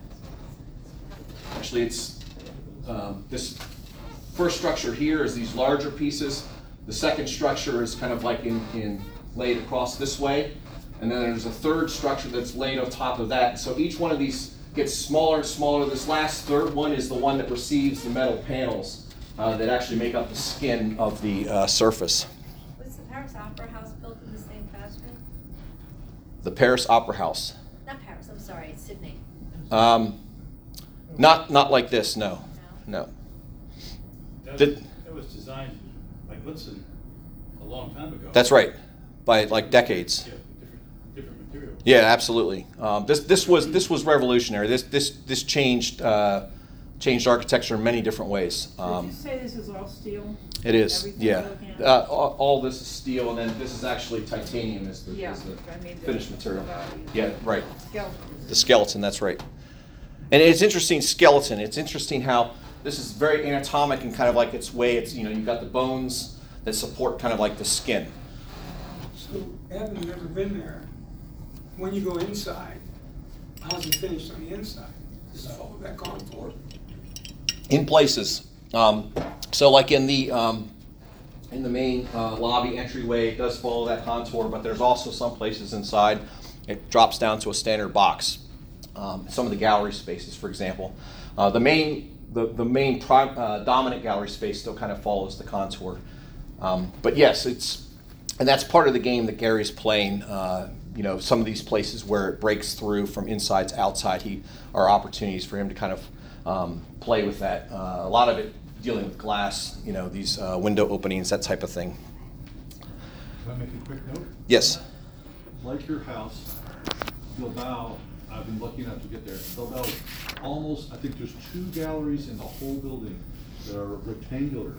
actually, it's um, this first structure here is these larger pieces. The second structure is kind of like in, in laid across this way. And then there's a third structure that's laid on top of that. So each one of these gets smaller and smaller. This last third one is the one that receives the metal panels uh, that actually make up the skin of the uh, surface. Was the Paris Opera House built in the same fashion? The Paris Opera House. Not Paris, I'm sorry, it's Sydney. Um, not not like this, no. No. That was, Did- that was designed by Goodson a long time ago. That's right, by like decades. Yeah, different, different material. Yeah, absolutely. Um, this this was this was revolutionary. This this this changed uh, changed architecture in many different ways. Did Um, you say this is all steel? it is, Everything yeah. we're looking at? Uh, all, all this is steel, and then this is actually titanium as the, Yeah, as the I mean, the- finished material. the body. Yeah, right. Skeleton. The skeleton, that's right. And it's interesting, skeleton. It's interesting how this is very anatomic and kind of like its way. It's, you know, you've got the bones that support kind of like the skin. So, having never been there, when you go inside, how's it finished on the inside? Does it follow that contour? In places. Um, so like in the um, in the main uh, lobby entryway, it does follow that contour, but there's also some places inside it drops down to a standard box. Um, some of the gallery spaces, for example. Uh, the main the, the main pri- uh, dominant gallery space still kind of follows the contour. Um, but yes, it's and that's part of the game that Gary's playing. Uh, you know, some of these places where it breaks through from inside to outside, he are opportunities for him to kind of um, play with that. Uh, a lot of it dealing with glass, you know, these uh, window openings, that type of thing. Can I make a quick note? Yes. Like your house, Bilbao, I've been lucky enough to get there. Bilbao is almost, I think there's two galleries in the whole building that are rectangular.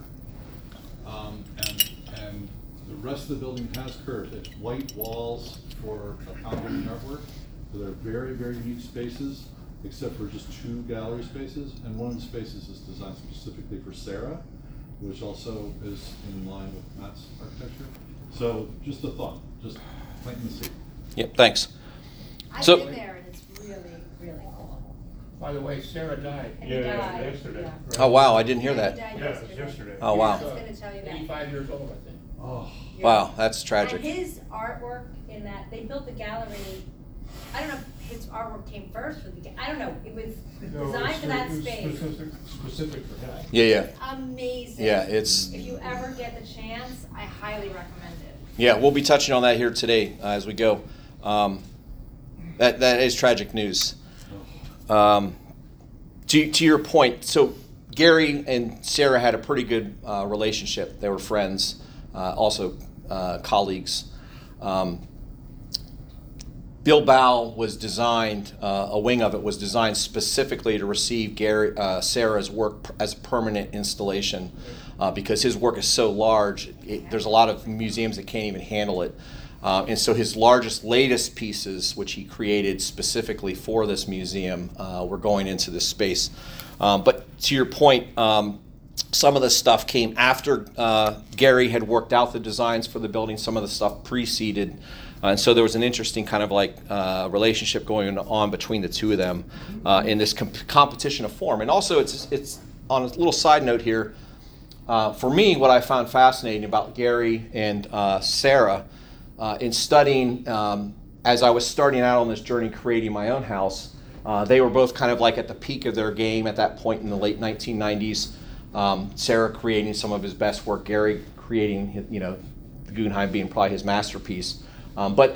Um, and, and the rest of the building has curved. It's white walls for accommodating artwork. So they're very, very neat spaces, except for just two gallery spaces. And one of the spaces is designed specifically for Sarah, which also is in line with Matt's architecture. So just a thought, just planting the seed. Yep, thanks. I've So- been there and it's really, really cool. By the way, Sarah died. And he Yeah, died, yesterday. yeah. Right. Oh, wow, I didn't hear He that. died Yeah, it was yesterday. Oh, wow. I was gonna tell you that. Eighty-five years old, I think. Oh. Yeah. Wow, that's tragic. And his artwork in that, they built the gallery, I don't know if his artwork came first for the, ga- I don't know, it was No, designed it's- for that it was space. Specific, specific for him. Yeah, yeah. Amazing. Yeah, it's- If you ever get the chance, I highly recommend it. Yeah, we'll be touching on that here today uh, as we go. Um, that that is tragic news. Um, to to your point, so Gary and Sarah had a pretty good uh, relationship. They were friends, uh, also uh, colleagues. Um, Bilbao was designed, uh, a wing of it was designed specifically to receive Gary, uh, Sarah's work p- as permanent installation uh, because his work is so large. It, there's a lot of museums that can't even handle it. Uh, and so his largest, latest pieces, which he created specifically for this museum, uh, were going into this space. Um, but to your point, um, some of the stuff came after uh, Gary had worked out the designs for the building. Some of the stuff preceded. Uh, and so there was an interesting kind of like uh, relationship going on between the two of them uh, in this comp- competition of form. And also, it's it's on a little side note here. Uh, for me, what I found fascinating about Gary and uh, Sarah uh, in studying, um, as I was starting out on this journey creating my own house, uh, they were both kind of like at the peak of their game at that point in the late nineteen nineties. Um, Sarah creating some of his best work, Gary creating, you know, the Guggenheim being probably his masterpiece. Um, but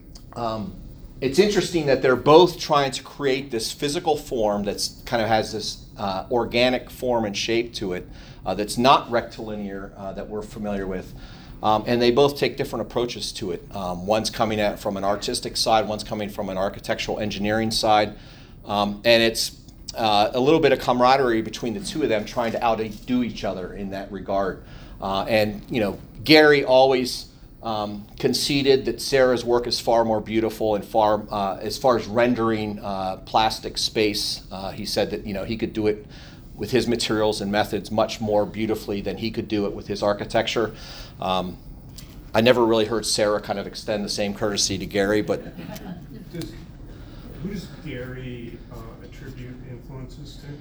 um, it's interesting that they're both trying to create this physical form that's kind of has this uh, organic form and shape to it uh, that's not rectilinear uh, that we're familiar with. Um, and they both take different approaches to it. Um, one's coming at from an artistic side, one's coming from an architectural engineering side. Um, and it's uh, a little bit of camaraderie between the two of them trying to outdo each other in that regard. Uh, and, you know, Gary always Um, conceded that Sarah's work is far more beautiful and far, uh, as far as rendering uh, plastic space. Uh, he said that you know he could do it with his materials and methods much more beautifully than he could do it with his architecture. Um, I never really heard Sarah kind of extend the same courtesy to Gary, but Does, who does Gary uh, attribute influences to?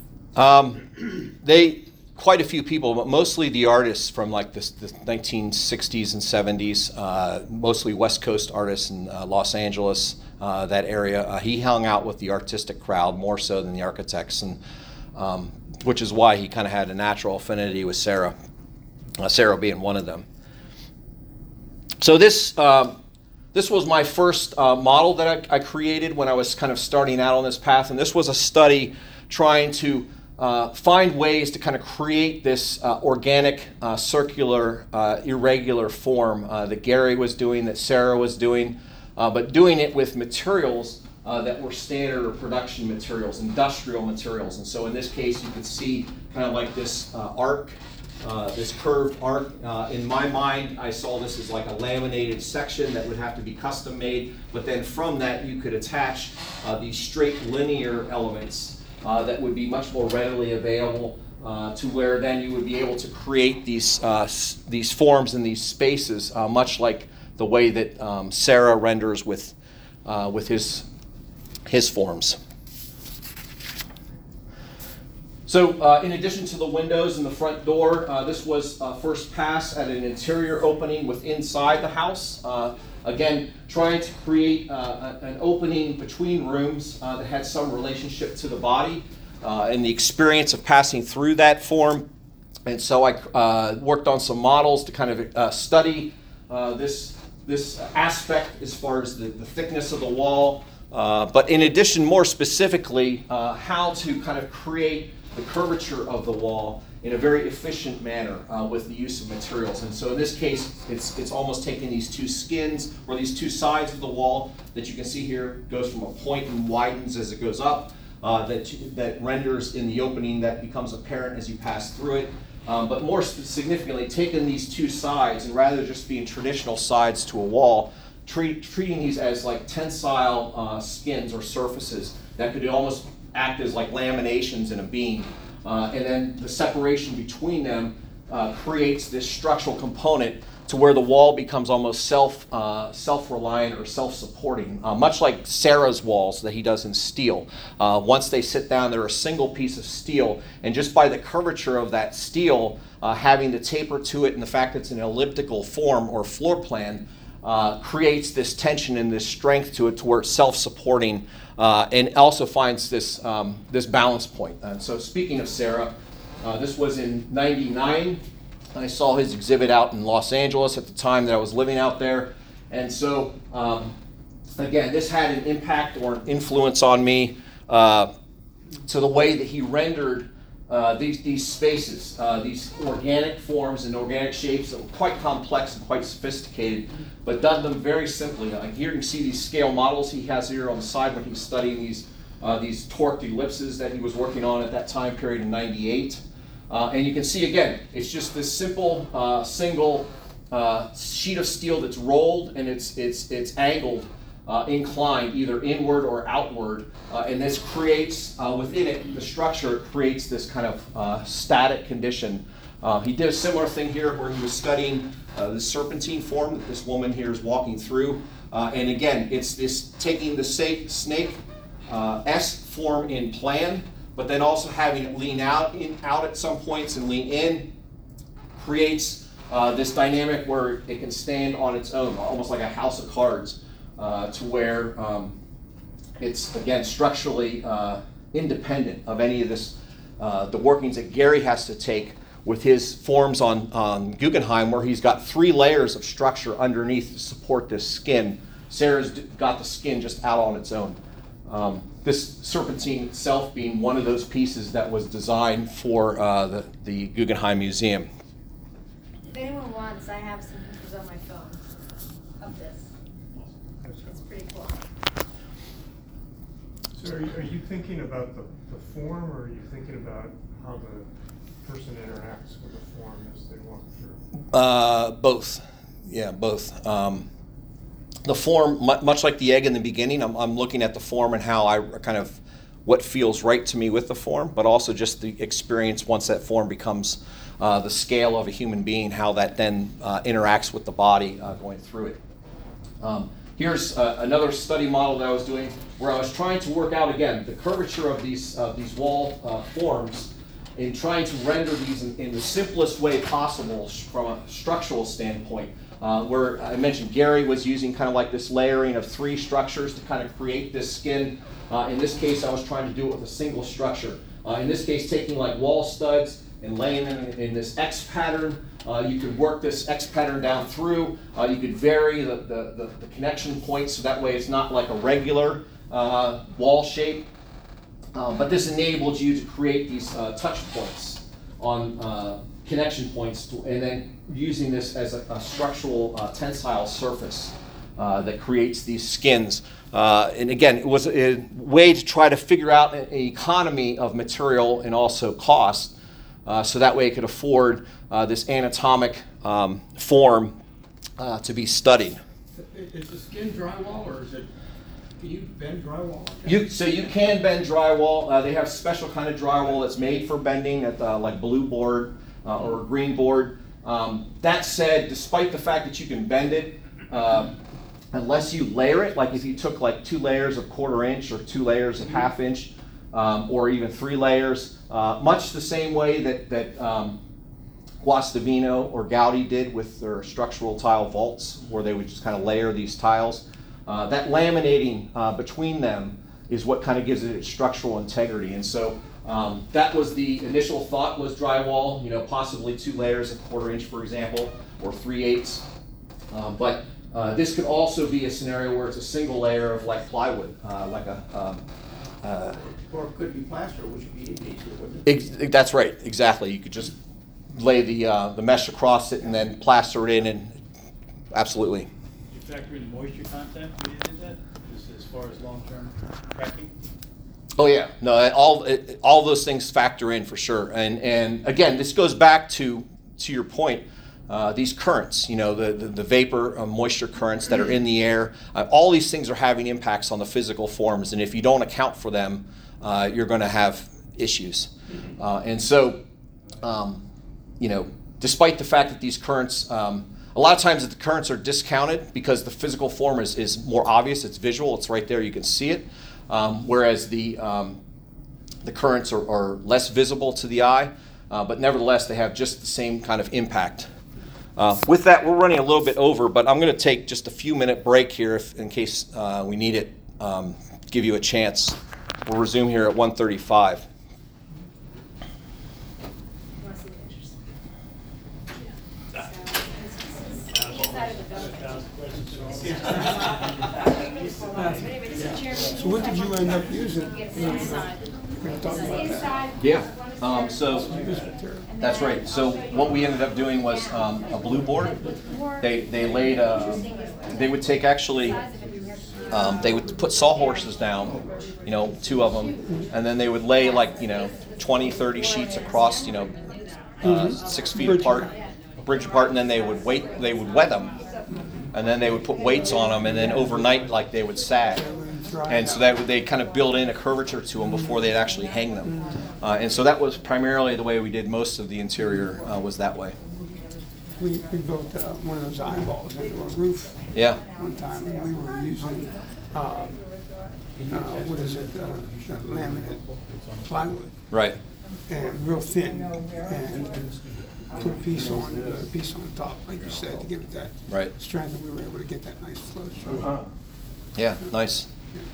um, they. Quite a few people, but mostly the artists from like this, the nineteen sixties and seventies, uh, mostly West Coast artists in uh, Los Angeles, uh, that area. Uh, he hung out with the artistic crowd more so than the architects, and um, which is why he kind of had a natural affinity with Sarah, uh, Sarah being one of them. So this uh, this was my first uh, model that I, I created when I was kind of starting out on this path, and this was a study trying to Uh, find ways to kind of create this uh, organic, uh, circular, uh, irregular form uh, that Gary was doing, that Sarah was doing, uh, but doing it with materials uh, that were standard or production materials, industrial materials. And so in this case, you can see kind of like this uh, arc, uh, this curved arc. Uh, in my mind, I saw this as like a laminated section that would have to be custom made, but then from that you could attach uh, these straight linear elements Uh, that would be much more readily available uh, to where then you would be able to create these uh, s- these forms and these spaces, uh, much like the way that um, Sarah renders with uh, with his his forms. So, uh, in addition to the windows and the front door, uh, this was uh, first pass at an interior opening with inside the house. Uh, Again, trying to create uh, a, an opening between rooms uh, that had some relationship to the body uh, and the experience of passing through that form. And so I uh, worked on some models to kind of uh, study uh, this, this aspect as far as the, the thickness of the wall. Uh, but in addition, more specifically, uh, how to kind of create the curvature of the wall in a very efficient manner uh, with the use of materials. And so in this case, it's it's almost taking these two skins or these two sides of the wall that you can see here, goes from a point and widens as it goes up, uh, that, that renders in the opening that becomes apparent as you pass through it. Um, but more significantly, taking these two sides and rather than just being traditional sides to a wall, treat, treating these as like tensile uh, skins or surfaces that could almost act as like laminations in a beam. Uh, and then the separation between them uh, creates this structural component to where the wall becomes almost self, uh, self-reliant or self-supporting, uh, much like Sarah's walls that he does in steel. Uh, once they sit down, they're a single piece of steel, and just by the curvature of that steel, uh, having the taper to it and the fact that it's an elliptical form or floor plan, uh, creates this tension and this strength to it to where it's self-supporting. Uh, and also finds this um, this balance point. And so speaking of Sarah, uh, this was in ninety-nine. I saw his exhibit out in Los Angeles at the time that I was living out there. And so, um, again, this had an impact or an influence on me uh, to the way that he rendered uh, these, these spaces, uh, these organic forms and organic shapes that were quite complex and quite sophisticated, but done them very simply. Uh, here you can see these scale models he has here on the side when he's studying these, uh, these torqued ellipses that he was working on at that time period in ninety-eight. Uh, and you can see, again, it's just this simple uh, single uh, sheet of steel that's rolled, and it's, it's, it's angled, uh, inclined, either inward or outward. Uh, and this creates, uh, within it, the structure creates this kind of uh, static condition. Uh, he did a similar thing here where he was studying uh, the serpentine form that this woman here is walking through. Uh, and again, it's this taking the sa- snake uh, S form in plan, but then also having it lean out in, out at some points and lean in, creates uh, this dynamic where it can stand on its own, almost like a house of cards, uh, to where um, it's, again, structurally uh, independent of any of this, uh, the workings that Gary has to take with his forms on, on Guggenheim, where he's got three layers of structure underneath to support this skin. Sarah's got the skin just out on its own. Um, this serpentine itself being one of those pieces that was designed for uh, the, the Guggenheim Museum. If anyone wants, I have some pictures on my phone of this. It's pretty cool. So are you, are you thinking about the, the form, or are you thinking about how the person interacts with the form as they walk through? Uh, both. Yeah, both. Um, the form, mu- much like the egg in the beginning, I'm, I'm looking at the form and how I kind of, what feels right to me with the form, but also just the experience once that form becomes uh, the scale of a human being, how that then uh, interacts with the body uh, going through it. Um, here's uh, another study model that I was doing where I was trying to work out, again, the curvature of these, uh, these wall uh, forms in trying to render these in, in the simplest way possible from a structural standpoint. Uh, where I mentioned Gary was using kind of like this layering of three structures to kind of create this skin. Uh, in this case, I was trying to do it with a single structure. Uh, in this case, taking like wall studs and laying them in, in this X pattern. Uh, you could work this X pattern down through. Uh, you could vary the, the, the, the connection points so that way it's not like a regular uh, wall shape. Uh, but this enabled you to create these uh, touch points on uh, connection points, to, and then using this as a, a structural uh, tensile surface uh, that creates these skins. Uh, and again, it was a way to try to figure out an economy of material and also cost, uh, so that way it could afford uh, this anatomic um, form uh, to be studied. Is the skin drywall, or is it, can you bend drywall? like that? You, so you can bend drywall. Uh, they have special kind of drywall that's made for bending, at the, like blue board uh, or green board. Um, that said, despite the fact that you can bend it, uh, unless you layer it, like if you took like two layers of quarter inch or two layers of half inch, um, or even three layers, uh, much the same way that, that um, Guastavino or Gaudi did with their structural tile vaults, where they would just kind of layer these tiles. Uh, that laminating uh, between them is what kind of gives it its structural integrity. And so um, that was the initial thought, was drywall, you know, possibly two layers of quarter inch, for example, or three eighths. Uh, but uh, this could also be a scenario where it's a single layer of like plywood, uh, like a. Um, uh, Or it could be plaster, which would be easier, wouldn't it? ex- that's right, exactly. You could just lay the uh, the mesh across it and then plaster it in, and absolutely. Did you factor in moisture content when you did that, just as far as long-term tracking? Oh yeah, no, all it, all those things factor in for sure. And and again, this goes back to to your point. Uh, these currents, you know, the the, the vapor, uh, moisture currents that are in the air. Uh, all these things are having impacts on the physical forms, and if you don't account for them, uh, you're going to have issues. Uh, and so, um, you know, despite the fact that these currents, um, a lot of times the currents are discounted because the physical form is, is more obvious, it's visual, it's right there, you can see it. Um, whereas the, um, the currents are, are less visible to the eye, uh, but nevertheless they have just the same kind of impact. Uh, with that, we're running a little bit over, but I'm going to take just a few minute break here if, in case uh, we need it, um, give you a chance. We'll resume here at one thirty-five. You want to see the pictures? Yeah. thousand questions. Anyway, this is Chairman. So what did you end up using? It's inside. We're gonna talk about that. Inside. Yeah. Um, so Use material. that's right. So what we ended up doing was um, a blue board. They they laid uh, they would take actually um, they would put sawhorses down, you know, two of them, and then they would lay like you know twenty, thirty sheets across, you know, uh, six feet Bridge. apart, bridge apart, and then they would wait they would wet them, and then they would put weights on them, and then overnight like they would sag. And so that would- they kind of build in a curvature to them before they'd actually hang them. Uh, and so that was primarily the way we did most of the interior uh, was that way. We, we built uh, one of those eyeballs into a roof Yeah. one time, and we were using, uh, uh, what is it, uh, uh, laminate plywood, Right. and real thin, and put a piece on, a piece on top, like you said, to give it that Right. strength, and we were able to get that nice flow through. Yeah. Nice.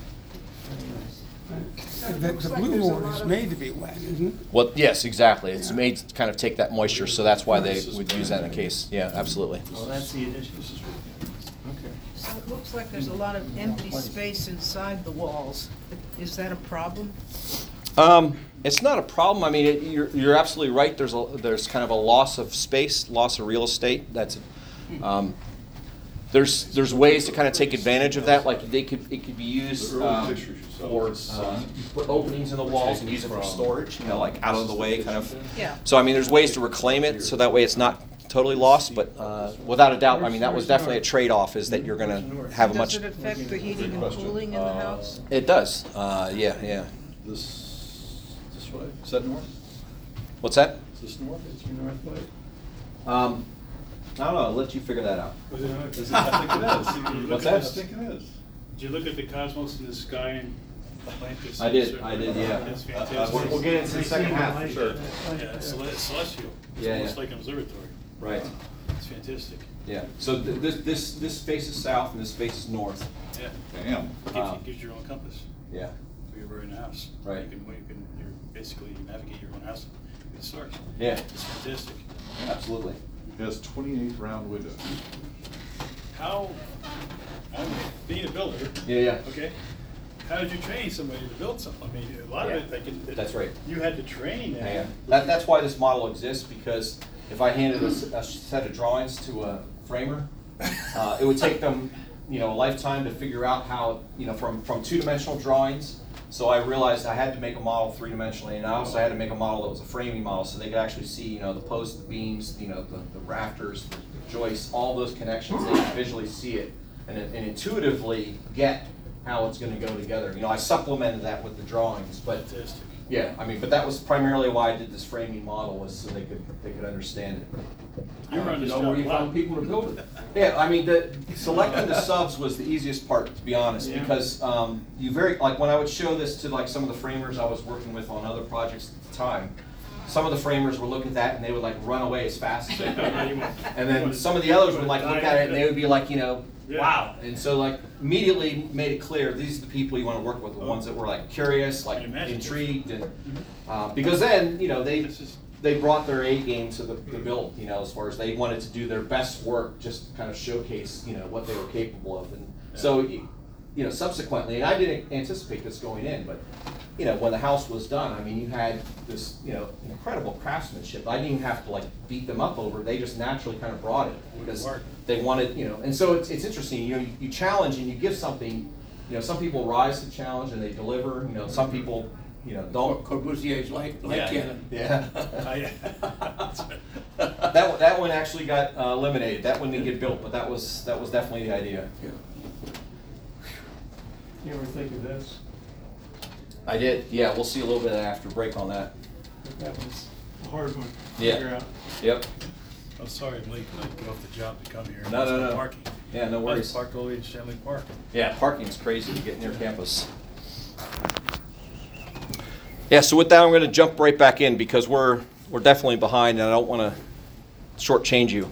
The, the blue board is made to be wet, isn't it? Well, yes, exactly. It's made to kind of take that moisture, so that's why they would use that in a case. Yeah, absolutely. Well, that's the addition. Okay. So it looks like there's a lot of empty space inside the walls. Is that a problem? Um, it's not a problem. I mean, it, you're you're absolutely right. There's a there's kind of a loss of space, loss of real estate. That's um, there's there's ways to kind of take advantage of that. Like they could it could be used The early um, pictures you saw for was, uh, uh, put openings in the walls and use it for storage. You know, like out of the way, kind of. Yeah. So I mean, there's ways to reclaim it so that way it's not totally lost. But uh, without a doubt, I mean that was definitely a trade-off. Is that you're going to have a much. Does it affect the heating and cooling in the house? It does. Uh, yeah, yeah. This, this way, is that north? What's that? Is this north? Is your north way? Um, I don't know. I'll let you figure that out. Was it not- Is it- I think it is. What's I that? think it is. Did you look at the cosmos in the sky and Atlantis? I did. I did. Yeah. That's Uh, uh, fantastic. we'll, we'll get into the second half for sure. Yeah, it's cele- celestial. It's Yeah, almost yeah. like an observatory. Right. It's fantastic. Yeah. So th- this this this faces south and this faces north. Yeah. Damn. Gives Um, you, gives you your own compass. Yeah. Where you're in the house. Right. You can, you can, you're basically, you navigate your own house with the stars. Yeah. It's fantastic. Absolutely. It has twenty-eight round windows. How, I mean, being a builder. Yeah. Yeah. Okay, how did you train somebody to build something? I mean, a lot of it, Yeah. they can. That's right. You had to train them. Yeah. That, that's why this model exists, because if I handed a, s- a set of drawings to a framer, uh, it would take them, you know, a lifetime to figure out how, you know, from, from two-dimensional drawings. So I realized I had to make a model three-dimensionally, and I also had to make a model that was a framing model, so they could actually see, you know, the posts, the beams, you know, the, the rafters, the joists, all those connections. They could visually see it and, and intuitively get how it's going to go together. You know, I supplemented that with the drawings, but Fantastic. yeah, I mean, but that was primarily why I did this framing model, was so they could they could understand it. You run Uh, this know where job you well. found people to build it. Yeah, I mean, the selecting the subs was the easiest part, to be honest, Yeah. because um, you very like when I would show this to like some of the framers I was working with on other projects at the time. Some of the framers would look at that and they would like run away as fast as they could. And then some of the others would like look at it and they would be like, you know, Yeah. wow. And so like immediately made it clear, these are the people you want to work with, the ones that were like curious, like Imaginative. intrigued, and uh, because then, you know, they This is- they brought their A game to the, the build, you know, as far as they wanted to do their best work, just to kind of showcase, you know, what they were capable of. And so, you you know, subsequently, and I didn't anticipate this going in, but, you know, when the house was done, I mean, you had this, you know, incredible craftsmanship. I didn't even have to like beat them up over it. They just naturally kind of brought it because Work. they wanted, you know, and so it's, it's interesting, you know, you, you challenge and you give something, you know, some people rise to the challenge and they deliver, you know, some people, you know, don't. Corbusier's light, light Yeah. cannon. Yeah. I- That one, that one actually got uh, eliminated. That one didn't get built, but that was that was definitely the idea. You ever think of this? I did. Yeah, we'll see a little bit after break on that. That was a hard one to Yeah. figure out. Yep. I'm sorry, I'm late, I get off the job to come here. No, no, no. Parking. Yeah, no I worries. parked all the way in Shanley Park. Yeah, parking's crazy to get near campus. Yeah, so with that, I'm going to jump right back in because we're we're definitely behind, and I don't want to shortchange you.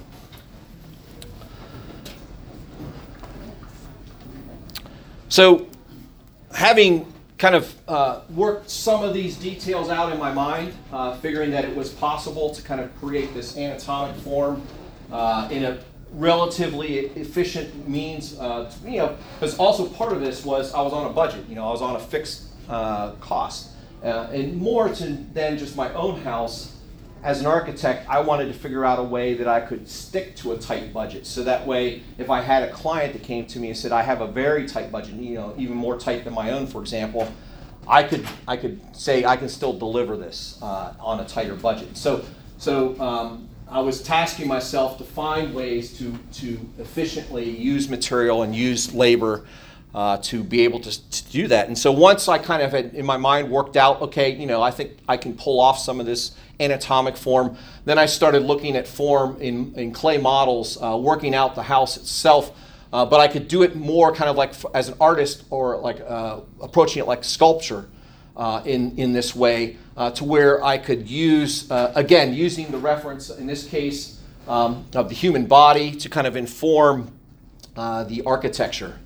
So, having kind of uh, worked some of these details out in my mind, uh, figuring that it was possible to kind of create this anatomic form uh, in a relatively efficient means, uh, to, you know, because also part of this was I was on a budget, you know, I was on a fixed uh, cost. Uh, and more to than just my own house, as an architect, I wanted to figure out a way that I could stick to a tight budget. So that way, if I had a client that came to me and said, I have a very tight budget, you know, even more tight than my own, for example, I could I could say I can still deliver this uh, on a tighter budget. So so um, I was tasking myself to find ways to to efficiently use material and use labor uh, to be able to, to do that. And so once I kind of had in my mind worked out, okay, you know, I think I can pull off some of this anatomic form. Then I started looking at form in, in clay models, uh, working out the house itself. Uh, but I could do it more kind of like f- as an artist, or like uh, approaching it like sculpture uh, in, in this way, uh, to where I could use, uh, again, using the reference in this case um, of the human body to kind of inform uh, the architecture.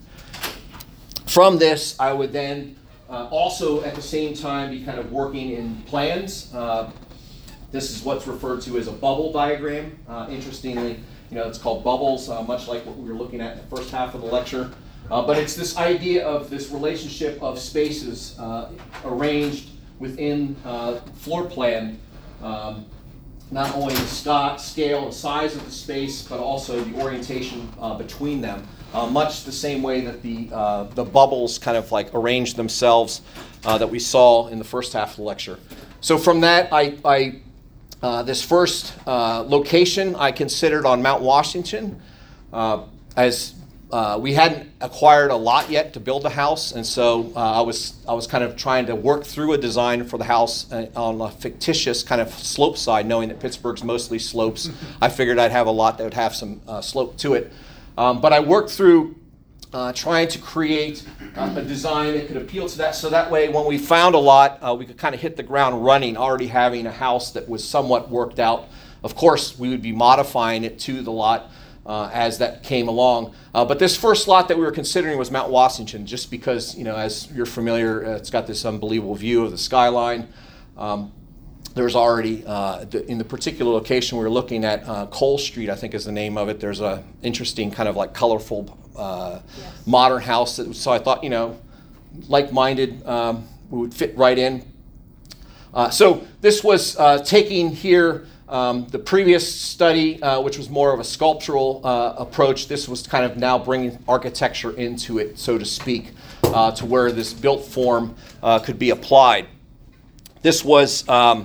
From this, I would then uh, also at the same time be kind of working in plans. Uh, This is what's referred to as a bubble diagram. Uh, interestingly, you know, it's called bubbles, uh, much like what we were looking at in the first half of the lecture. Uh, but it's this idea of this relationship of spaces uh, arranged within uh, floor plan, um, not only the st- scale and size of the space, but also the orientation uh, between them. Uh, much the same way that the uh, the bubbles kind of like arrange themselves uh, that we saw in the first half of the lecture. So from that, I, I Uh, this first uh, location I considered on Mount Washington, uh, as uh, we hadn't acquired a lot yet to build a house, and so uh, I was I was kind of trying to work through a design for the house uh, on a fictitious kind of slope side, knowing that Pittsburgh's mostly slopes. I figured I'd have a lot that would have some uh, slope to it, um, but I worked through Uh, trying to create uh, a design that could appeal to that, so that way when we found a lot, uh, we could kind of hit the ground running, already having a house that was somewhat worked out. Of course, we would be modifying it to the lot uh, as that came along. Uh, but this first lot that we were considering was Mount Washington, just because, you know, as you're familiar, uh, it's got this unbelievable view of the skyline. Um, There's already, uh, the, in the particular location we were looking at, uh, Cole Street, I think is the name of it. There's a interesting kind of like colorful uh, Yes. modern house. That, so I thought, you know, like-minded, um, we would fit right in. Uh, so this was uh, taking here um, the previous study, uh, which was more of a sculptural uh, approach. This was kind of now bringing architecture into it, so to speak, uh, to where this built form uh, could be applied. This was um,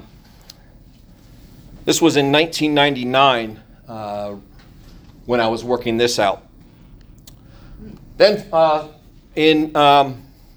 this was in nineteen ninety-nine uh, when I was working this out. Then uh, in um,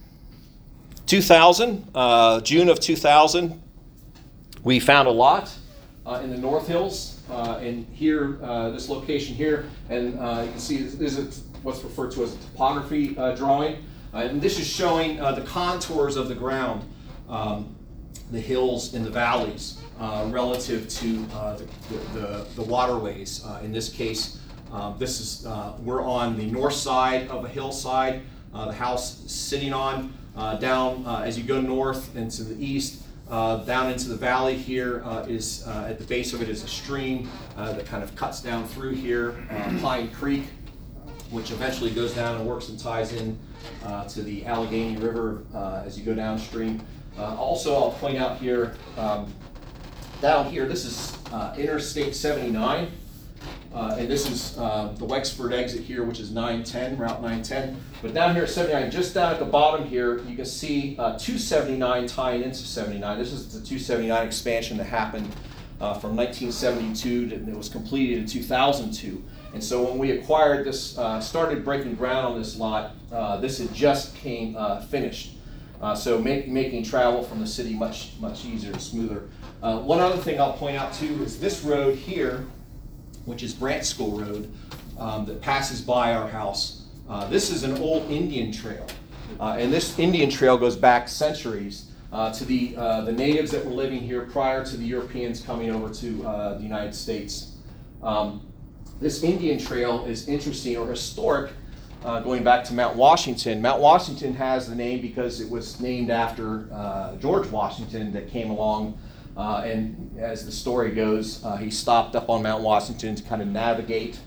two thousand, uh, June of two thousand, we found a lot uh, in the North Hills, uh, and here, uh, this location here, and uh, you can see this, this is what's referred to as a topography uh, drawing, uh, and this is showing uh, the contours of the ground, um, the hills and the valleys uh, relative to uh, the, the, the waterways. Uh, in this case, um, this is uh, we're on the north side of a hillside. Uh, the house sitting on uh, down uh, as you go north and to the east, uh, down into the valley here uh, is uh, at the base of it is a stream uh, that kind of cuts down through here, uh, Pine Creek, which eventually goes down and works and ties in uh, to the Allegheny River uh, as you go downstream. Uh, also, I'll point out here, um, down here, this is uh, Interstate seventy-nine, uh, and this is uh, the Wexford exit here, which is nine ten, Route nine ten. But down here at seventy-nine, just down at the bottom here, you can see uh, two seventy-nine tying into seventy-nine. This is the two seventy-nine expansion that happened uh, from nineteen seventy-two to, and it was completed in two thousand two. And so when we acquired this, uh, started breaking ground on this lot, uh, this had just came uh, finished. Uh, so make, making travel from the city much, much easier and smoother. Uh, one other thing I'll point out too is this road here, which is Branch School Road, um, that passes by our house. Uh, this is an old Indian trail. Uh, and this Indian trail goes back centuries uh, to the, uh, the natives that were living here prior to the Europeans coming over to uh, the United States. Um, this Indian trail is interesting or historic. Uh, going back to Mount Washington. Mount Washington has the name because it was named after uh, George Washington that came along, uh, and as the story goes, uh, he stopped up on Mount Washington to kind of navigate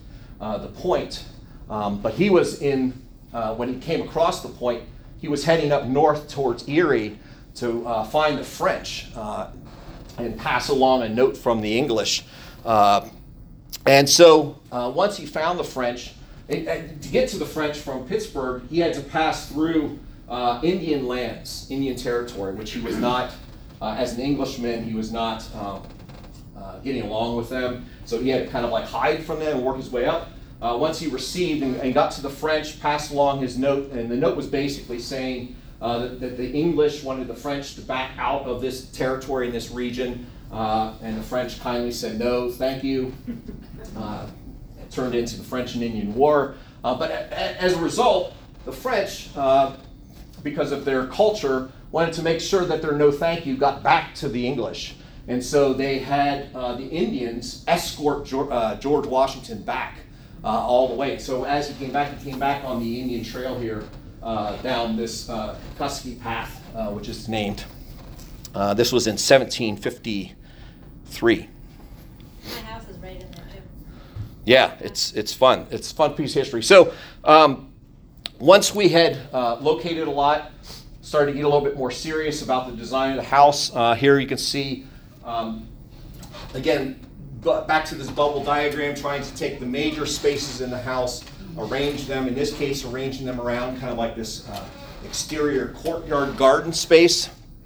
uh, the point. Um, but he was in, uh, when he came across the point, he was heading up north towards Erie to uh, find the French uh, and pass along a note from the English. Uh, and so uh, once he found the French, and, and to get to the French from Pittsburgh, he had to pass through uh, Indian lands, Indian territory, which he was not, uh, as an Englishman, he was not um, uh, getting along with them. So he had to kind of like hide from them and work his way up. Uh, once he received and, and got to the French, passed along his note, and the note was basically saying uh, that, that the English wanted the French to back out of this territory in this region, uh, and the French kindly said no, thank you. Uh, it turned into the French and Indian War. Uh, but a, a, as a result, the French, uh, because of their culture, wanted to make sure that their no thank you got back to the English. And so they had uh, the Indians escort George, uh, George Washington back uh, all the way. So as he came back, he came back on the Indian Trail here uh, down this uh, Kusky Path, uh, which is named. Uh, this was in seventeen fifty-three. My house is right in there too. Yeah, it's it's fun. It's a fun piece of history. So um, once we had uh, located a lot, started to get a little bit more serious about the design of the house. Uh, here you can see, um, again, bu- back to this bubble diagram, trying to take the major spaces in the house, arrange them, in this case, arranging them around kind of like this uh, exterior courtyard garden space.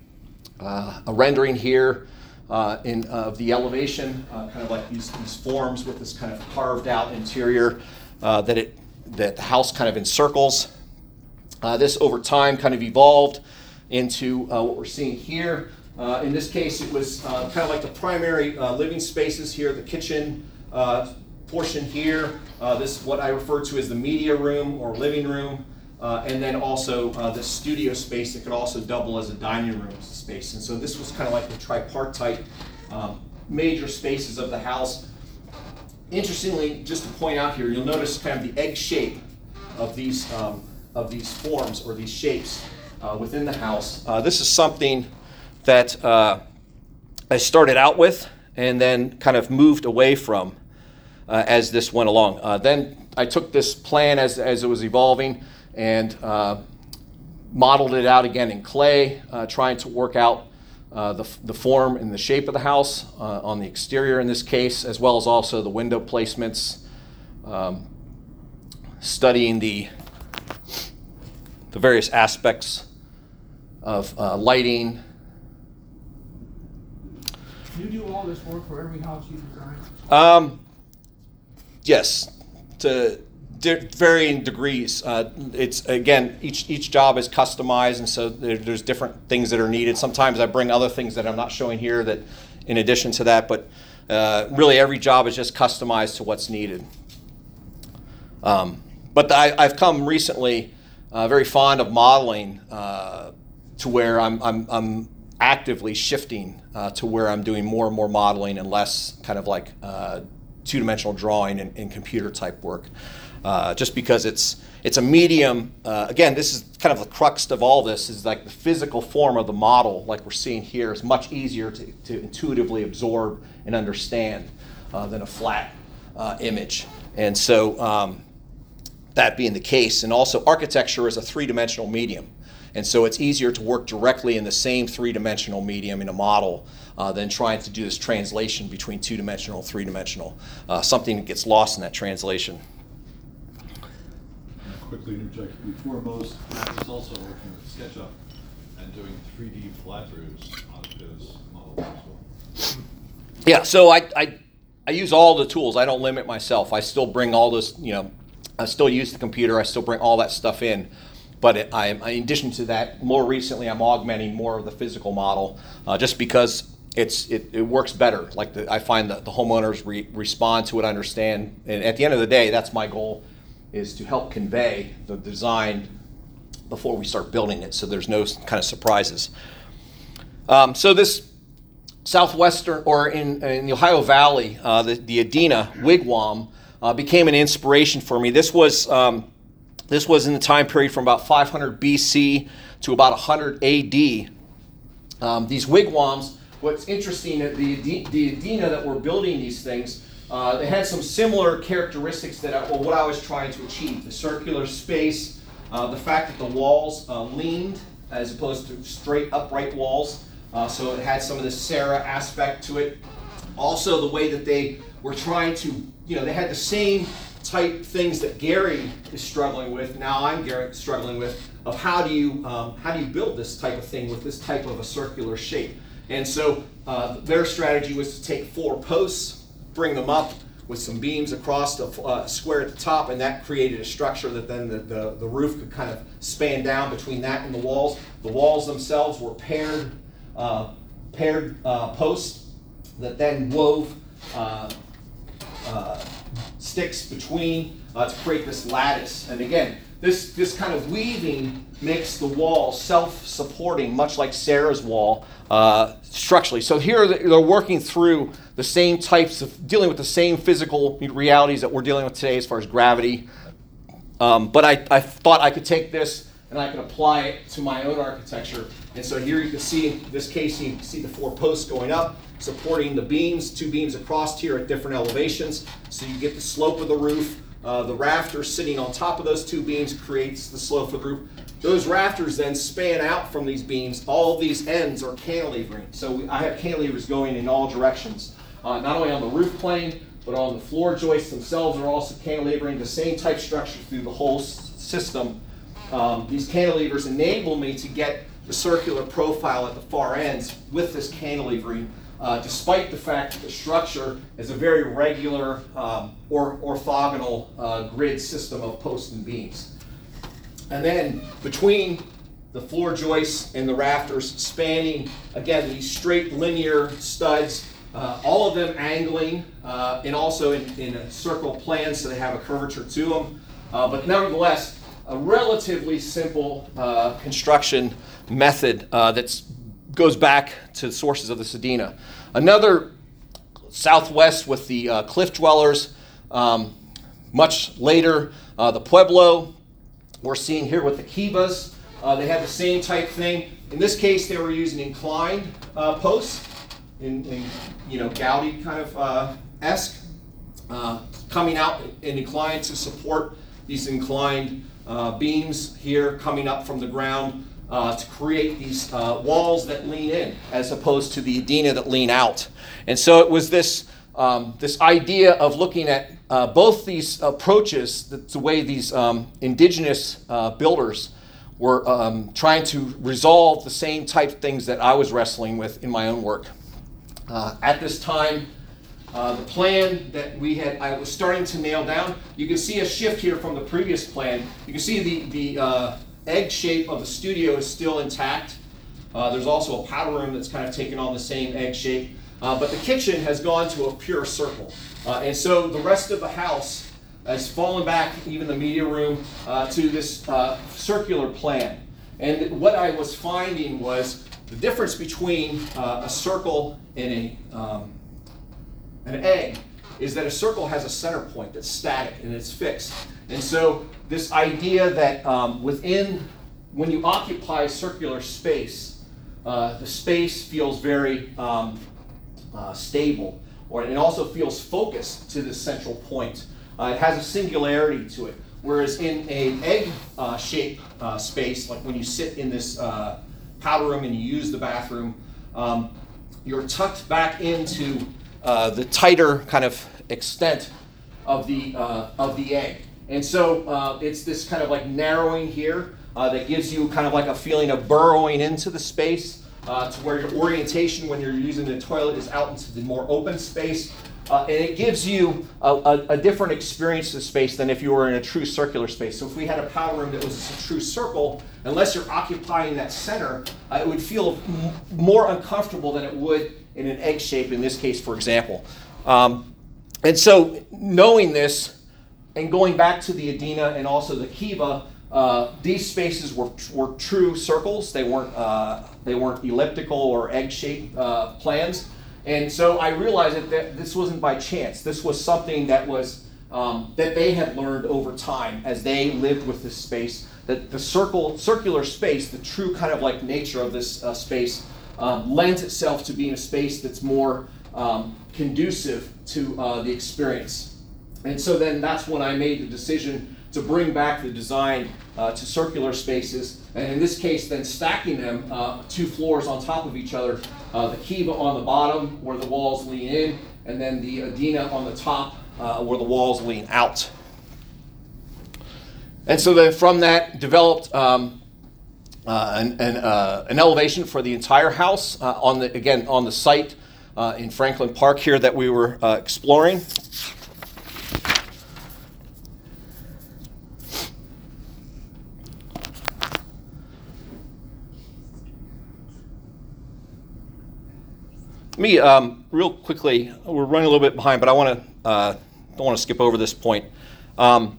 Uh, a rendering here uh, in of the elevation, uh, kind of like these, these forms with this kind of carved out interior uh, that it that the house kind of encircles. Uh, this over time kind of evolved into uh, what we're seeing here. Uh, in this case, it was uh, kind of like the primary uh, living spaces here, the kitchen uh, portion here. Uh, this is what I refer to as the media room or living room. Uh, and then also uh, the studio space that could also double as a dining room space. And so this was kind of like the tripartite um, major spaces of the house. Interestingly, just to point out here, you'll notice kind of the egg shape of these um, of these forms or these shapes uh, within the house. Uh, this is something that uh, I started out with and then kind of moved away from uh, as this went along. Uh, then I took this plan as as it was evolving and uh, modeled it out again in clay, uh, trying to work out uh, the, the form and the shape of the house uh, on the exterior in this case, as well as also the window placements, um, studying the, the various aspects of uh, lighting. You do all this work for every house you design? Um, yes, to di- varying degrees. Uh, it's again, each each job is customized, and so there, there's different things that are needed. Sometimes I bring other things that I'm not showing here that, in addition to that, but uh, really every job is just customized to what's needed. Um, but I, I've come recently uh, very fond of modeling uh, to where I'm I'm, I'm actively shifting uh, to where I'm doing more and more modeling and less kind of like uh, two-dimensional drawing and, and computer type work. Uh, just because it's it's a medium, uh, again, this is kind of the crux of all this, is like the physical form of the model, like we're seeing here, is much easier to, to intuitively absorb and understand uh, than a flat uh, image. And so um, that being the case, and also architecture is a three-dimensional medium. And so it's easier to work directly in the same three-dimensional medium in a model uh, than trying to do this translation between two-dimensional and three-dimensional. Uh, something that gets lost in that translation. Quickly interject, before most, Matt is also working with SketchUp and doing three D flat roofs on his models as well. Yeah, so I, I I use all the tools. I don't limit myself. I still bring all this, you know, I still use the computer. I still bring all that stuff in. But it, I, in addition to that, more recently, I'm augmenting more of the physical model uh, just because it's it, it works better. Like the, I find that the homeowners re- respond to it, understand, and at the end of the day, that's my goal, is to help convey the design before we start building it, so there's no kind of surprises. Um, so this southwestern, or in, in the Ohio Valley, uh, the, the Adena wigwam uh, became an inspiration for me. This was um, this was in the time period from about five hundred B C to about one hundred A D. Um, these wigwams, what's interesting, the, the Adena that were building these things uh, they had some similar characteristics that I, well, what I was trying to achieve. The circular space, uh, the fact that the walls uh, leaned as opposed to straight upright walls. Uh, so it had some of the Sarah aspect to it. Also the way that they were trying to, you know, they had the same type things that Gary is struggling with, now I'm Gary struggling with, of how do you um, how do you build this type of thing with this type of a circular shape. And so uh, their strategy was to take four posts, bring them up with some beams across the uh, square at the top, and that created a structure that then the, the, the roof could kind of span down between that and the walls. The walls themselves were paired, uh, paired uh, posts that then wove uh, uh, sticks between uh, to create this lattice. And again, this, this kind of weaving makes the wall self-supporting, much like Sarah's wall, uh, structurally. So here they're working through the same types of, dealing with the same physical realities that we're dealing with today as far as gravity. Um, but I, I thought I could take this and I could apply it to my own architecture. And so here you can see, in this case, you can see the four posts going up, supporting the beams, two beams across here at different elevations. So you get the slope of the roof. Uh, the rafters sitting on top of those two beams creates the slope of the roof. Those rafters then span out from these beams. All of these ends are cantilevering. So we, I have cantilevers going in all directions. Uh, not only on the roof plane, but on the floor joists themselves are also cantilevering, the same type structure through the whole s- system. Um, these cantilevers enable me to get the circular profile at the far ends with this cantilevering, uh, despite the fact that the structure is a very regular um, or orthogonal uh, grid system of posts and beams. And then between the floor joists and the rafters, spanning, again, these straight linear studs, uh, all of them angling uh, and also in, in a circle plan, so they have a curvature to them. Uh, but nevertheless, a relatively simple uh, construction method uh, that goes back to the sources of the Sedina. Another southwest with the uh, cliff dwellers, um, much later, uh, the Pueblo. We're seeing here with the Kivas, uh, they had the same type thing. In this case, they were using inclined uh, posts, in, in you know Gaudi kind of uh, esque, uh, coming out and inclined to support these inclined uh, beams here coming up from the ground uh, to create these uh, walls that lean in, as opposed to the Edina that lean out. And so it was this um, this idea of looking at uh, both these approaches, the, the way these um, indigenous uh, builders were um, trying to resolve the same type of things that I was wrestling with in my own work. Uh, at this time, uh, the plan that we had, I was starting to nail down. You can see a shift here from the previous plan. You can see the, the uh, egg shape of the studio is still intact. Uh, there's also a powder room that's kind of taken on the same egg shape. Uh, but the kitchen has gone to a pure circle. Uh, and so the rest of the house has fallen back, even the media room, uh, to this uh, circular plan. And what I was finding was the difference between uh, a circle and a, um, an egg is that a circle has a center point that's static and it's fixed. And so this idea that um, within, when you occupy circular space, uh, the space feels very um, uh, stable, or it also feels focused to this central point. Uh, it has a singularity to it. Whereas in an egg uh, shape uh, space, like when you sit in this uh, powder room and you use the bathroom, um, you're tucked back into uh, the tighter kind of extent of the uh, of the egg. And so uh, it's this kind of like narrowing here uh, that gives you kind of like a feeling of burrowing into the space uh, to where your orientation when you're using the toilet is out into the more open space. Uh, and it gives you a, a, a different experience of space than if you were in a true circular space. So if we had a powder room that was a true circle, unless you're occupying that center, uh, it would feel m- more uncomfortable than it would in an egg shape, in this case, for example. Um, and so knowing this and going back to the Edina and also the Kiva, uh, these spaces were, were true circles. They weren't, uh, they weren't elliptical or egg-shaped uh, plans. And so I realized that, that this wasn't by chance. This was something that was um, that they had learned over time as they lived with this space. That the circle, circular space, the true kind of like nature of this uh, space, um, lends itself to being a space that's more um, conducive to uh, the experience. And so then that's when I made the decision to bring back the design uh, to circular spaces, and in this case then stacking them uh, two floors on top of each other, uh, the kiva on the bottom where the walls lean in, and then the Adina on the top uh, where the walls lean out. And so then from that developed um, uh, an, an, uh, an elevation for the entire house uh, on the, again, on the site uh, in Franklin Park here that we were uh, exploring. Me, um, real quickly, we're running a little bit behind, but I want to uh, don't want to skip over this point. Um,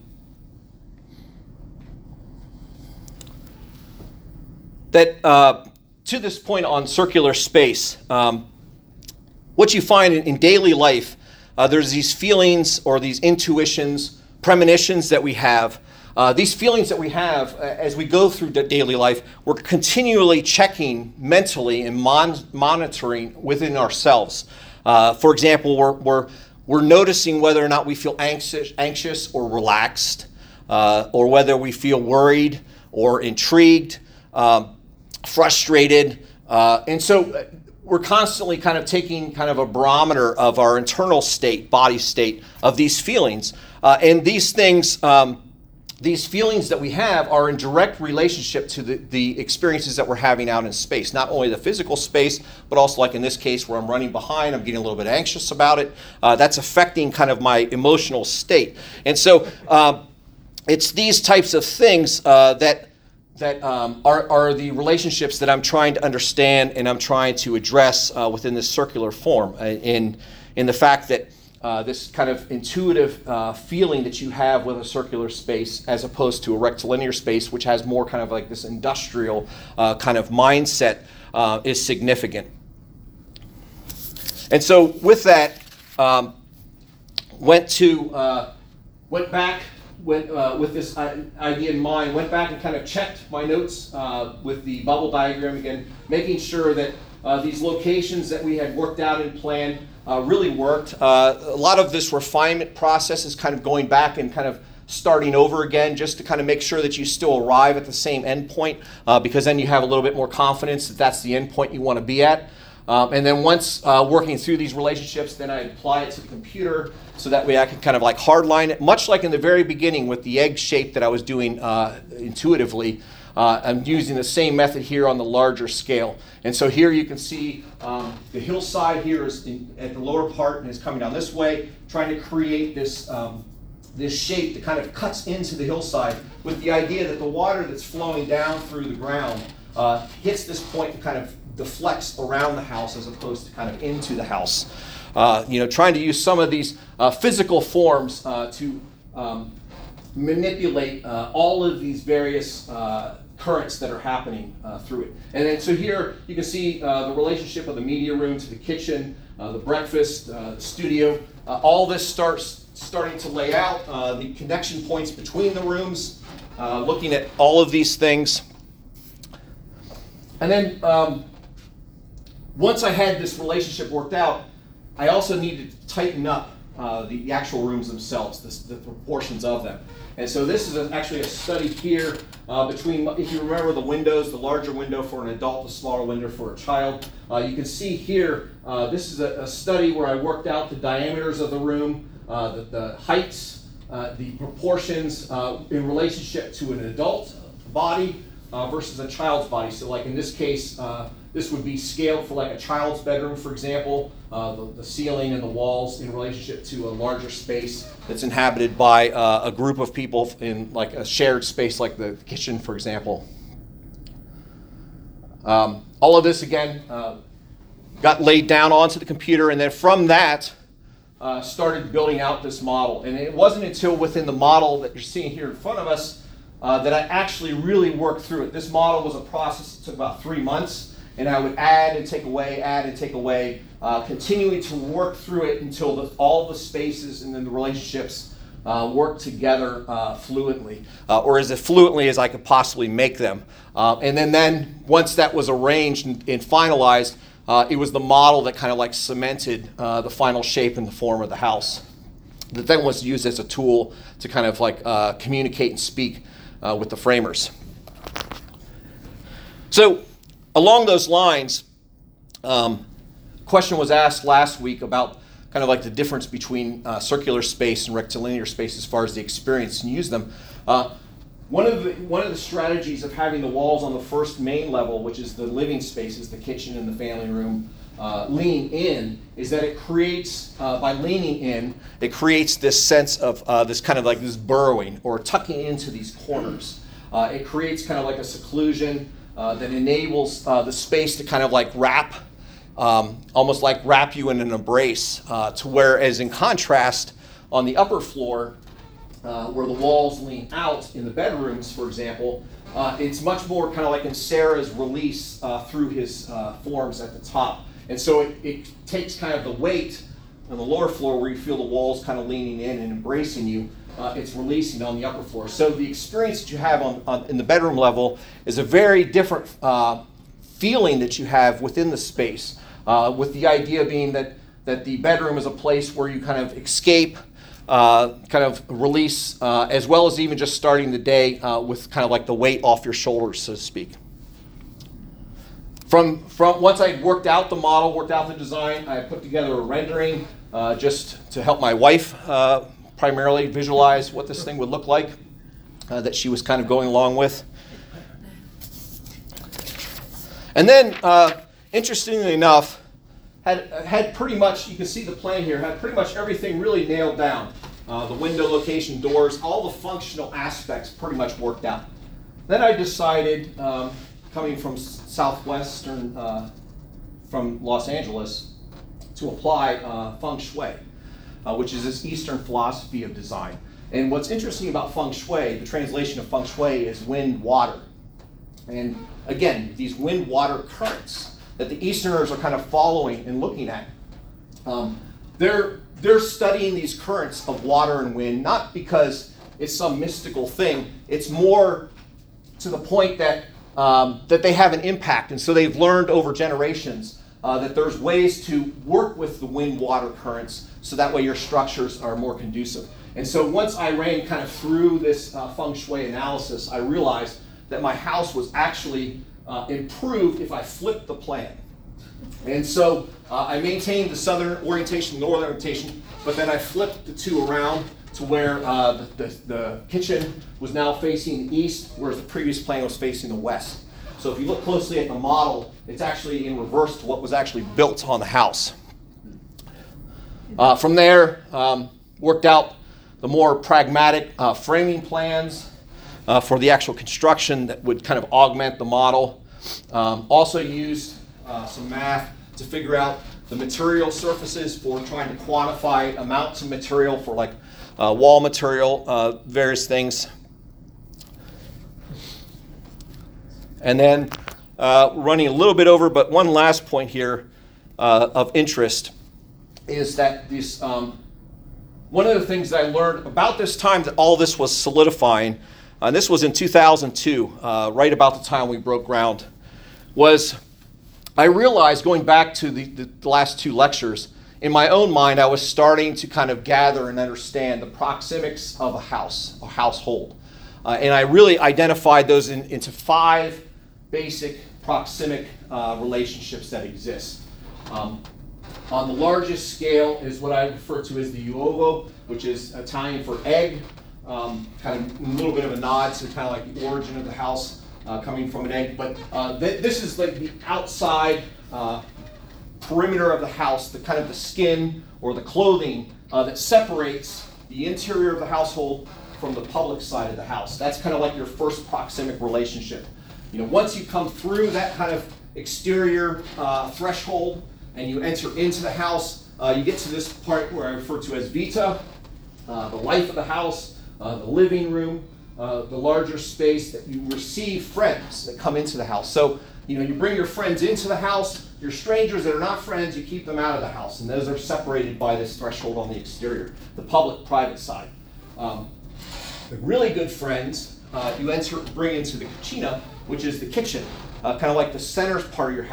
that uh, to this point on circular space, um, what you find in, in daily life, uh, there's these feelings or these intuitions, premonitions that we have. Uh, these feelings that we have uh, as we go through da- daily life, we're continually checking mentally and mon- monitoring within ourselves. Uh, for example, we're, we're, we're noticing whether or not we feel anxious, anxious or relaxed, uh, or whether we feel worried or intrigued, um, frustrated. Uh, and so we're constantly kind of taking kind of a barometer of our internal state, body state, of these feelings. Uh, and these things... Um, These feelings that we have are in direct relationship to the, the experiences that we're having out in space. Not only the physical space, but also like in this case where I'm running behind, I'm getting a little bit anxious about it. Uh, that's affecting kind of my emotional state. And so uh, it's these types of things uh, that that um, are, are the relationships that I'm trying to understand and I'm trying to address uh, within this circular form. Uh, in, in the fact that Uh, this kind of intuitive uh, feeling that you have with a circular space as opposed to a rectilinear space, which has more kind of like this industrial uh, kind of mindset, uh, is significant. And so with that, um, went to, uh, went back with, uh, with this idea in mind, went back and kind of checked my notes uh, with the bubble diagram again, making sure that uh, these locations that we had worked out and planned Uh, really worked. Uh, a lot of this refinement process is kind of going back and kind of starting over again just to kind of make sure that you still arrive at the same end point uh, because then you have a little bit more confidence that that's the end point you want to be at. Um, and then once uh, working through these relationships, then I apply it to the computer so that way I can kind of like hardline it, much like in the very beginning with the egg shape that I was doing uh, intuitively. Uh, I'm using the same method here on the larger scale. And so here you can see um, the hillside here is in, at the lower part and is coming down this way, trying to create this, um, this shape that kind of cuts into the hillside with the idea that the water that's flowing down through the ground uh, hits this point and kind of deflects around the house as opposed to kind of into the house. Uh, you know, trying to use some of these uh, physical forms uh, to um, manipulate uh, all of these various uh, currents that are happening uh, through it. And then so here you can see uh, the relationship of the media room to the kitchen, uh, the breakfast, uh, the studio. Uh, all this starts starting to lay out, uh, the connection points between the rooms, uh, looking at all of these things. And then um, once I had this relationship worked out, I also needed to tighten up uh, the, the actual rooms themselves, the, the proportions of them. And so this is a, actually a study here uh, between, if you remember the windows, the larger window for an adult, the smaller window for a child. Uh, you can see here, uh, this is a, a study where I worked out the diameters of the room, uh, the, the heights, uh, the proportions uh, in relationship to an adult body uh, versus a child's body. So like in this case, uh, this would be scaled for like a child's bedroom, for example, uh, the, the ceiling and the walls in relationship to a larger space that's inhabited by uh, a group of people in like a shared space like the kitchen, for example. Um, all of this, again, uh, got laid down onto the computer, and then from that, uh, started building out this model. And it wasn't until within the model that you're seeing here in front of us uh, that I actually really worked through it. This model was a process that took about three months. And I would add and take away, add and take away, uh, continuing to work through it until the, all the spaces and then the relationships uh, work together uh, fluently, uh, or as fluently as I could possibly make them. Uh, and then, then once that was arranged and, and finalized, uh, it was the model that kind of like cemented uh, the final shape and the form of the house that then was used as a tool to kind of like uh, communicate and speak uh, with the framers. So along those lines, um, question was asked last week about kind of like the difference between uh, circular space and rectilinear space as far as the experience and use them. Uh, one of the one of the strategies of having the walls on the first main level, which is the living spaces, the kitchen and the family room, uh, lean in, is that it creates, uh, by leaning in, it creates this sense of uh, this kind of like this burrowing or tucking into these corners. Uh, it creates kind of like a seclusion uh, that enables uh, the space to kind of like wrap, um, almost like wrap you in an embrace, uh, to whereas in contrast, on the upper floor, uh, where the walls lean out in the bedrooms, for example, uh, it's much more kind of like in Sarah's release uh, through his uh, forms at the top. And so it, it takes kind of the weight on the lower floor where you feel the walls kind of leaning in and embracing you. Uh, it's releasing on the upper floor. So the experience that you have on, on in the bedroom level is a very different uh, feeling that you have within the space, uh, with the idea being that, that the bedroom is a place where you kind of escape, uh, kind of release, uh, as well as even just starting the day uh, with kind of like the weight off your shoulders, so to speak. From, from once I worked out the model, worked out the design, I put together a rendering uh, just to help my wife uh, primarily visualize what this thing would look like uh, that she was kind of going along with. And then, uh, interestingly enough, had, had pretty much, you can see the plan here, had pretty much everything really nailed down. Uh, the window location, doors, all the functional aspects pretty much worked out. Then I decided, um, coming from southwestern, uh, from Los Angeles, to apply uh, feng shui, uh, which is this Eastern philosophy of design. And what's interesting about feng shui, the translation of feng shui, is wind, water. And again, these wind-water currents that the Easterners are kind of following and looking at, um, they're, they're studying these currents of water and wind, not because it's some mystical thing, it's more to the point that Um, that they have an impact. And so they've learned over generations uh, that there's ways to work with the wind-water currents so that way your structures are more conducive. And so once I ran kind of through this uh, feng shui analysis, I realized that my house was actually uh, improved if I flipped the plan. And so uh, I maintained the southern orientation, northern orientation, but then I flipped the two around to where uh, the, the, the kitchen was now facing east, whereas the previous plan was facing the west. So if you look closely at the model, it's actually in reverse to what was actually built on the house. Uh, from there, um, worked out the more pragmatic uh, framing plans uh, for the actual construction that would kind of augment the model. Um, also used uh, some math to figure out the material surfaces for trying to quantify amounts of material for like Uh, wall material, uh, various things. And then uh, running a little bit over, but one last point here uh, of interest is that this, um, one of the things that I learned about this time that all this was solidifying, and this was in two thousand two, uh, right about the time we broke ground, was I realized going back to the, the, the last two lectures, in my own mind, I was starting to kind of gather and understand the proxemics of a house, a household. Uh, and I really identified those in, into five basic proxemic uh, relationships that exist. Um, on the largest scale is what I refer to as the uovo, which is Italian for egg, um, kind of a little bit of a nod to kind of like the origin of the house uh, coming from an egg. But uh, th- this is like the outside uh, perimeter of the house, the kind of the skin or the clothing uh, that separates the interior of the household from the public side of the house. That's kind of like your first proxemic relationship. You know, once you come through that kind of exterior uh, threshold and you enter into the house, uh, you get to this part where I refer to as vita, uh, the life of the house, uh, the living room, uh, the larger space that you receive friends that come into the house. So, you know, you bring your friends into the house. Your strangers that are not friends, you keep them out of the house, and those are separated by this threshold on the exterior, the public-private side. Um, the really good friends, uh, you enter, bring into the cucina, which is the kitchen, uh, kind of like the center part of your house,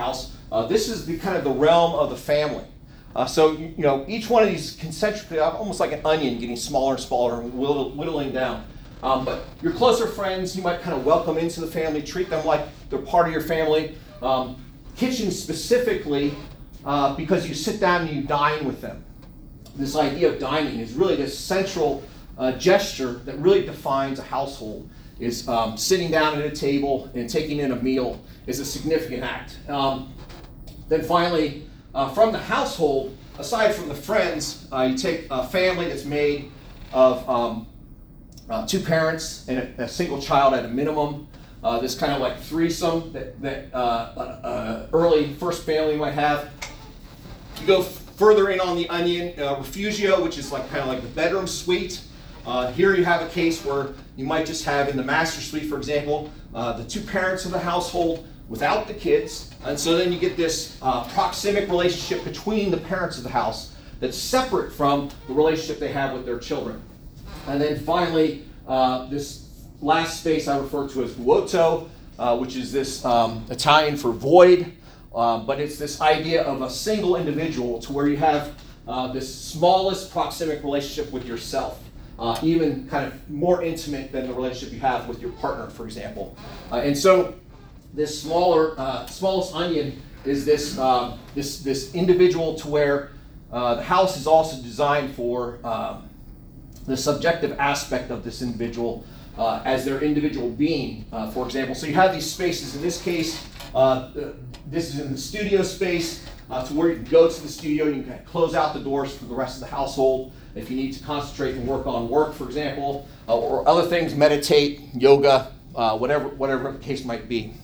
Uh, this is the kind of the realm of the family. Uh, so, you, you know, each one of these concentrically, almost like an onion, getting smaller and smaller and whittle, whittling down. Um, but your closer friends, you might kind of welcome into the family, treat them like they're part of your family. Um, kitchen specifically, uh, because you sit down and you dine with them. This idea of dining is really this central uh, gesture that really defines a household. Is um, sitting down at a table and taking in a meal is a significant act. Um, then finally, uh, from the household, aside from the friends, uh, you take a family that's made of um, uh, two parents and a, a single child at a minimum. Uh, this kind of like threesome that, that uh, uh, early first family might have. You go further in on the onion, uh, refugio, which is like kind of like the bedroom suite. Uh, here you have a case where you might just have in the master suite, for example, uh, the two parents of the household without the kids. And so then you get this uh, proximic relationship between the parents of the house that's separate from the relationship they have with their children. And then finally, uh, this last space I refer to as vuoto, uh, which is this um, Italian for void. Um, but it's this idea of a single individual to where you have uh, this smallest proximic relationship with yourself. Uh, even kind of more intimate than the relationship you have with your partner, for example. Uh, and so this smaller, uh, smallest onion is this, um, this, this individual to where uh, the house is also designed for um, the subjective aspect of this individual uh, as their individual being, uh, for example. So you have these spaces. In this case, uh, this is in the studio space uh, to where you can go to the studio, you can close out the doors for the rest of the household. If you need to concentrate and work on work, for example, uh, or other things, meditate, yoga, uh, whatever, whatever the case might be.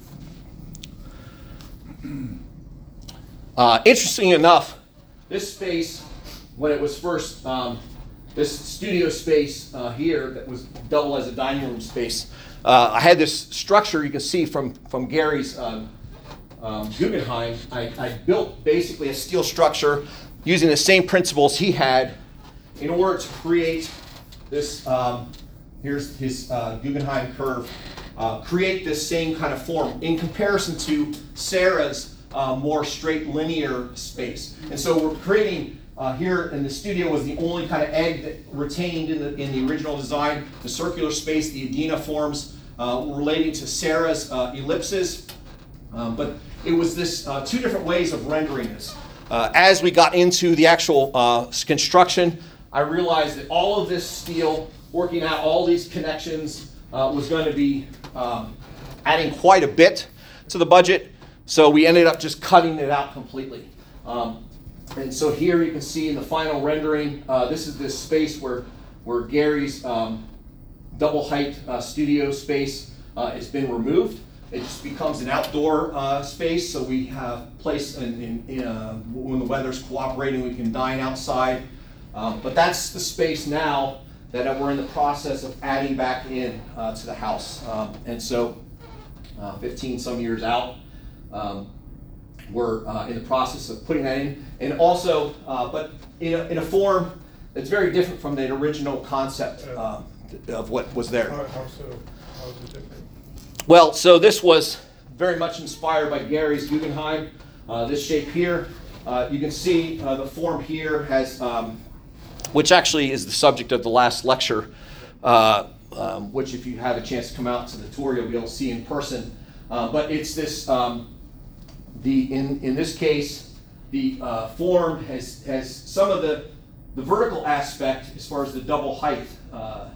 Uh, interesting enough, this space, when it was first, um, this studio space uh, here that was double as a dining room space, uh, I had this structure you can see from, from Gary's um, um, Guggenheim. I, I built basically a steel structure using the same principles he had in order to create this, um, here's his uh, Guggenheim curve, uh, create this same kind of form in comparison to Sarah's uh, more straight linear space. And so we're creating, uh, here in the studio was the only kind of egg that retained in the, in the original design, the circular space, the Edina forms uh, relating to Sarah's uh, ellipses. Um, but it was this uh, two different ways of rendering this. Uh, as we got into the actual uh, construction, I realized that all of this steel, working out all these connections, uh, was going to be um, adding quite a bit to the budget. So we ended up just cutting it out completely. Um, and so here you can see in the final rendering, uh, this is this space where, where Gary's um, double height uh, studio space uh, has been removed. It just becomes an outdoor uh, space, so we have place in, in, in uh, when the weather's cooperating, we can dine outside. Um, but that's the space now that we're in the process of adding back in uh, to the house. Um, and so uh, fifteen some years out, um, we're uh, in the process of putting that in. And also, uh, but in a, in a form that's very different from the original concept um, of what was there. How, how so? How is it different? Well, so this was very much inspired by Gary's Guggenheim. Uh, this shape here, uh, you can see uh, the form here has, um, which actually is the subject of the last lecture, uh, um, which if you have a chance to come out to the tour, you'll be able to see in person. Uh, but it's this, um, the in, in this case, the uh, form has, has some of the, the vertical aspect as far as the double height uh,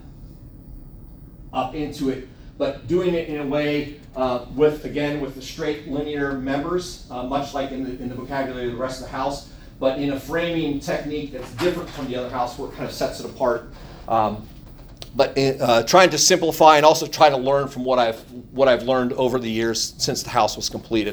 up into it, but doing it in a way uh, with, again, with the straight linear members, uh, much like in the, in the vocabulary of the rest of the house, but in a framing technique that's different from the other house where it kind of sets it apart. Um, but in, uh, trying to simplify and also try to learn from what I've, what I've learned over the years since the house was completed.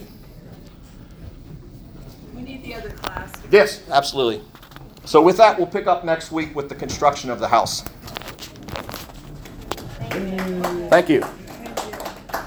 We need the other class. Yes, absolutely. So with that, we'll pick up next week with the construction of the house. Thank you. Thank you.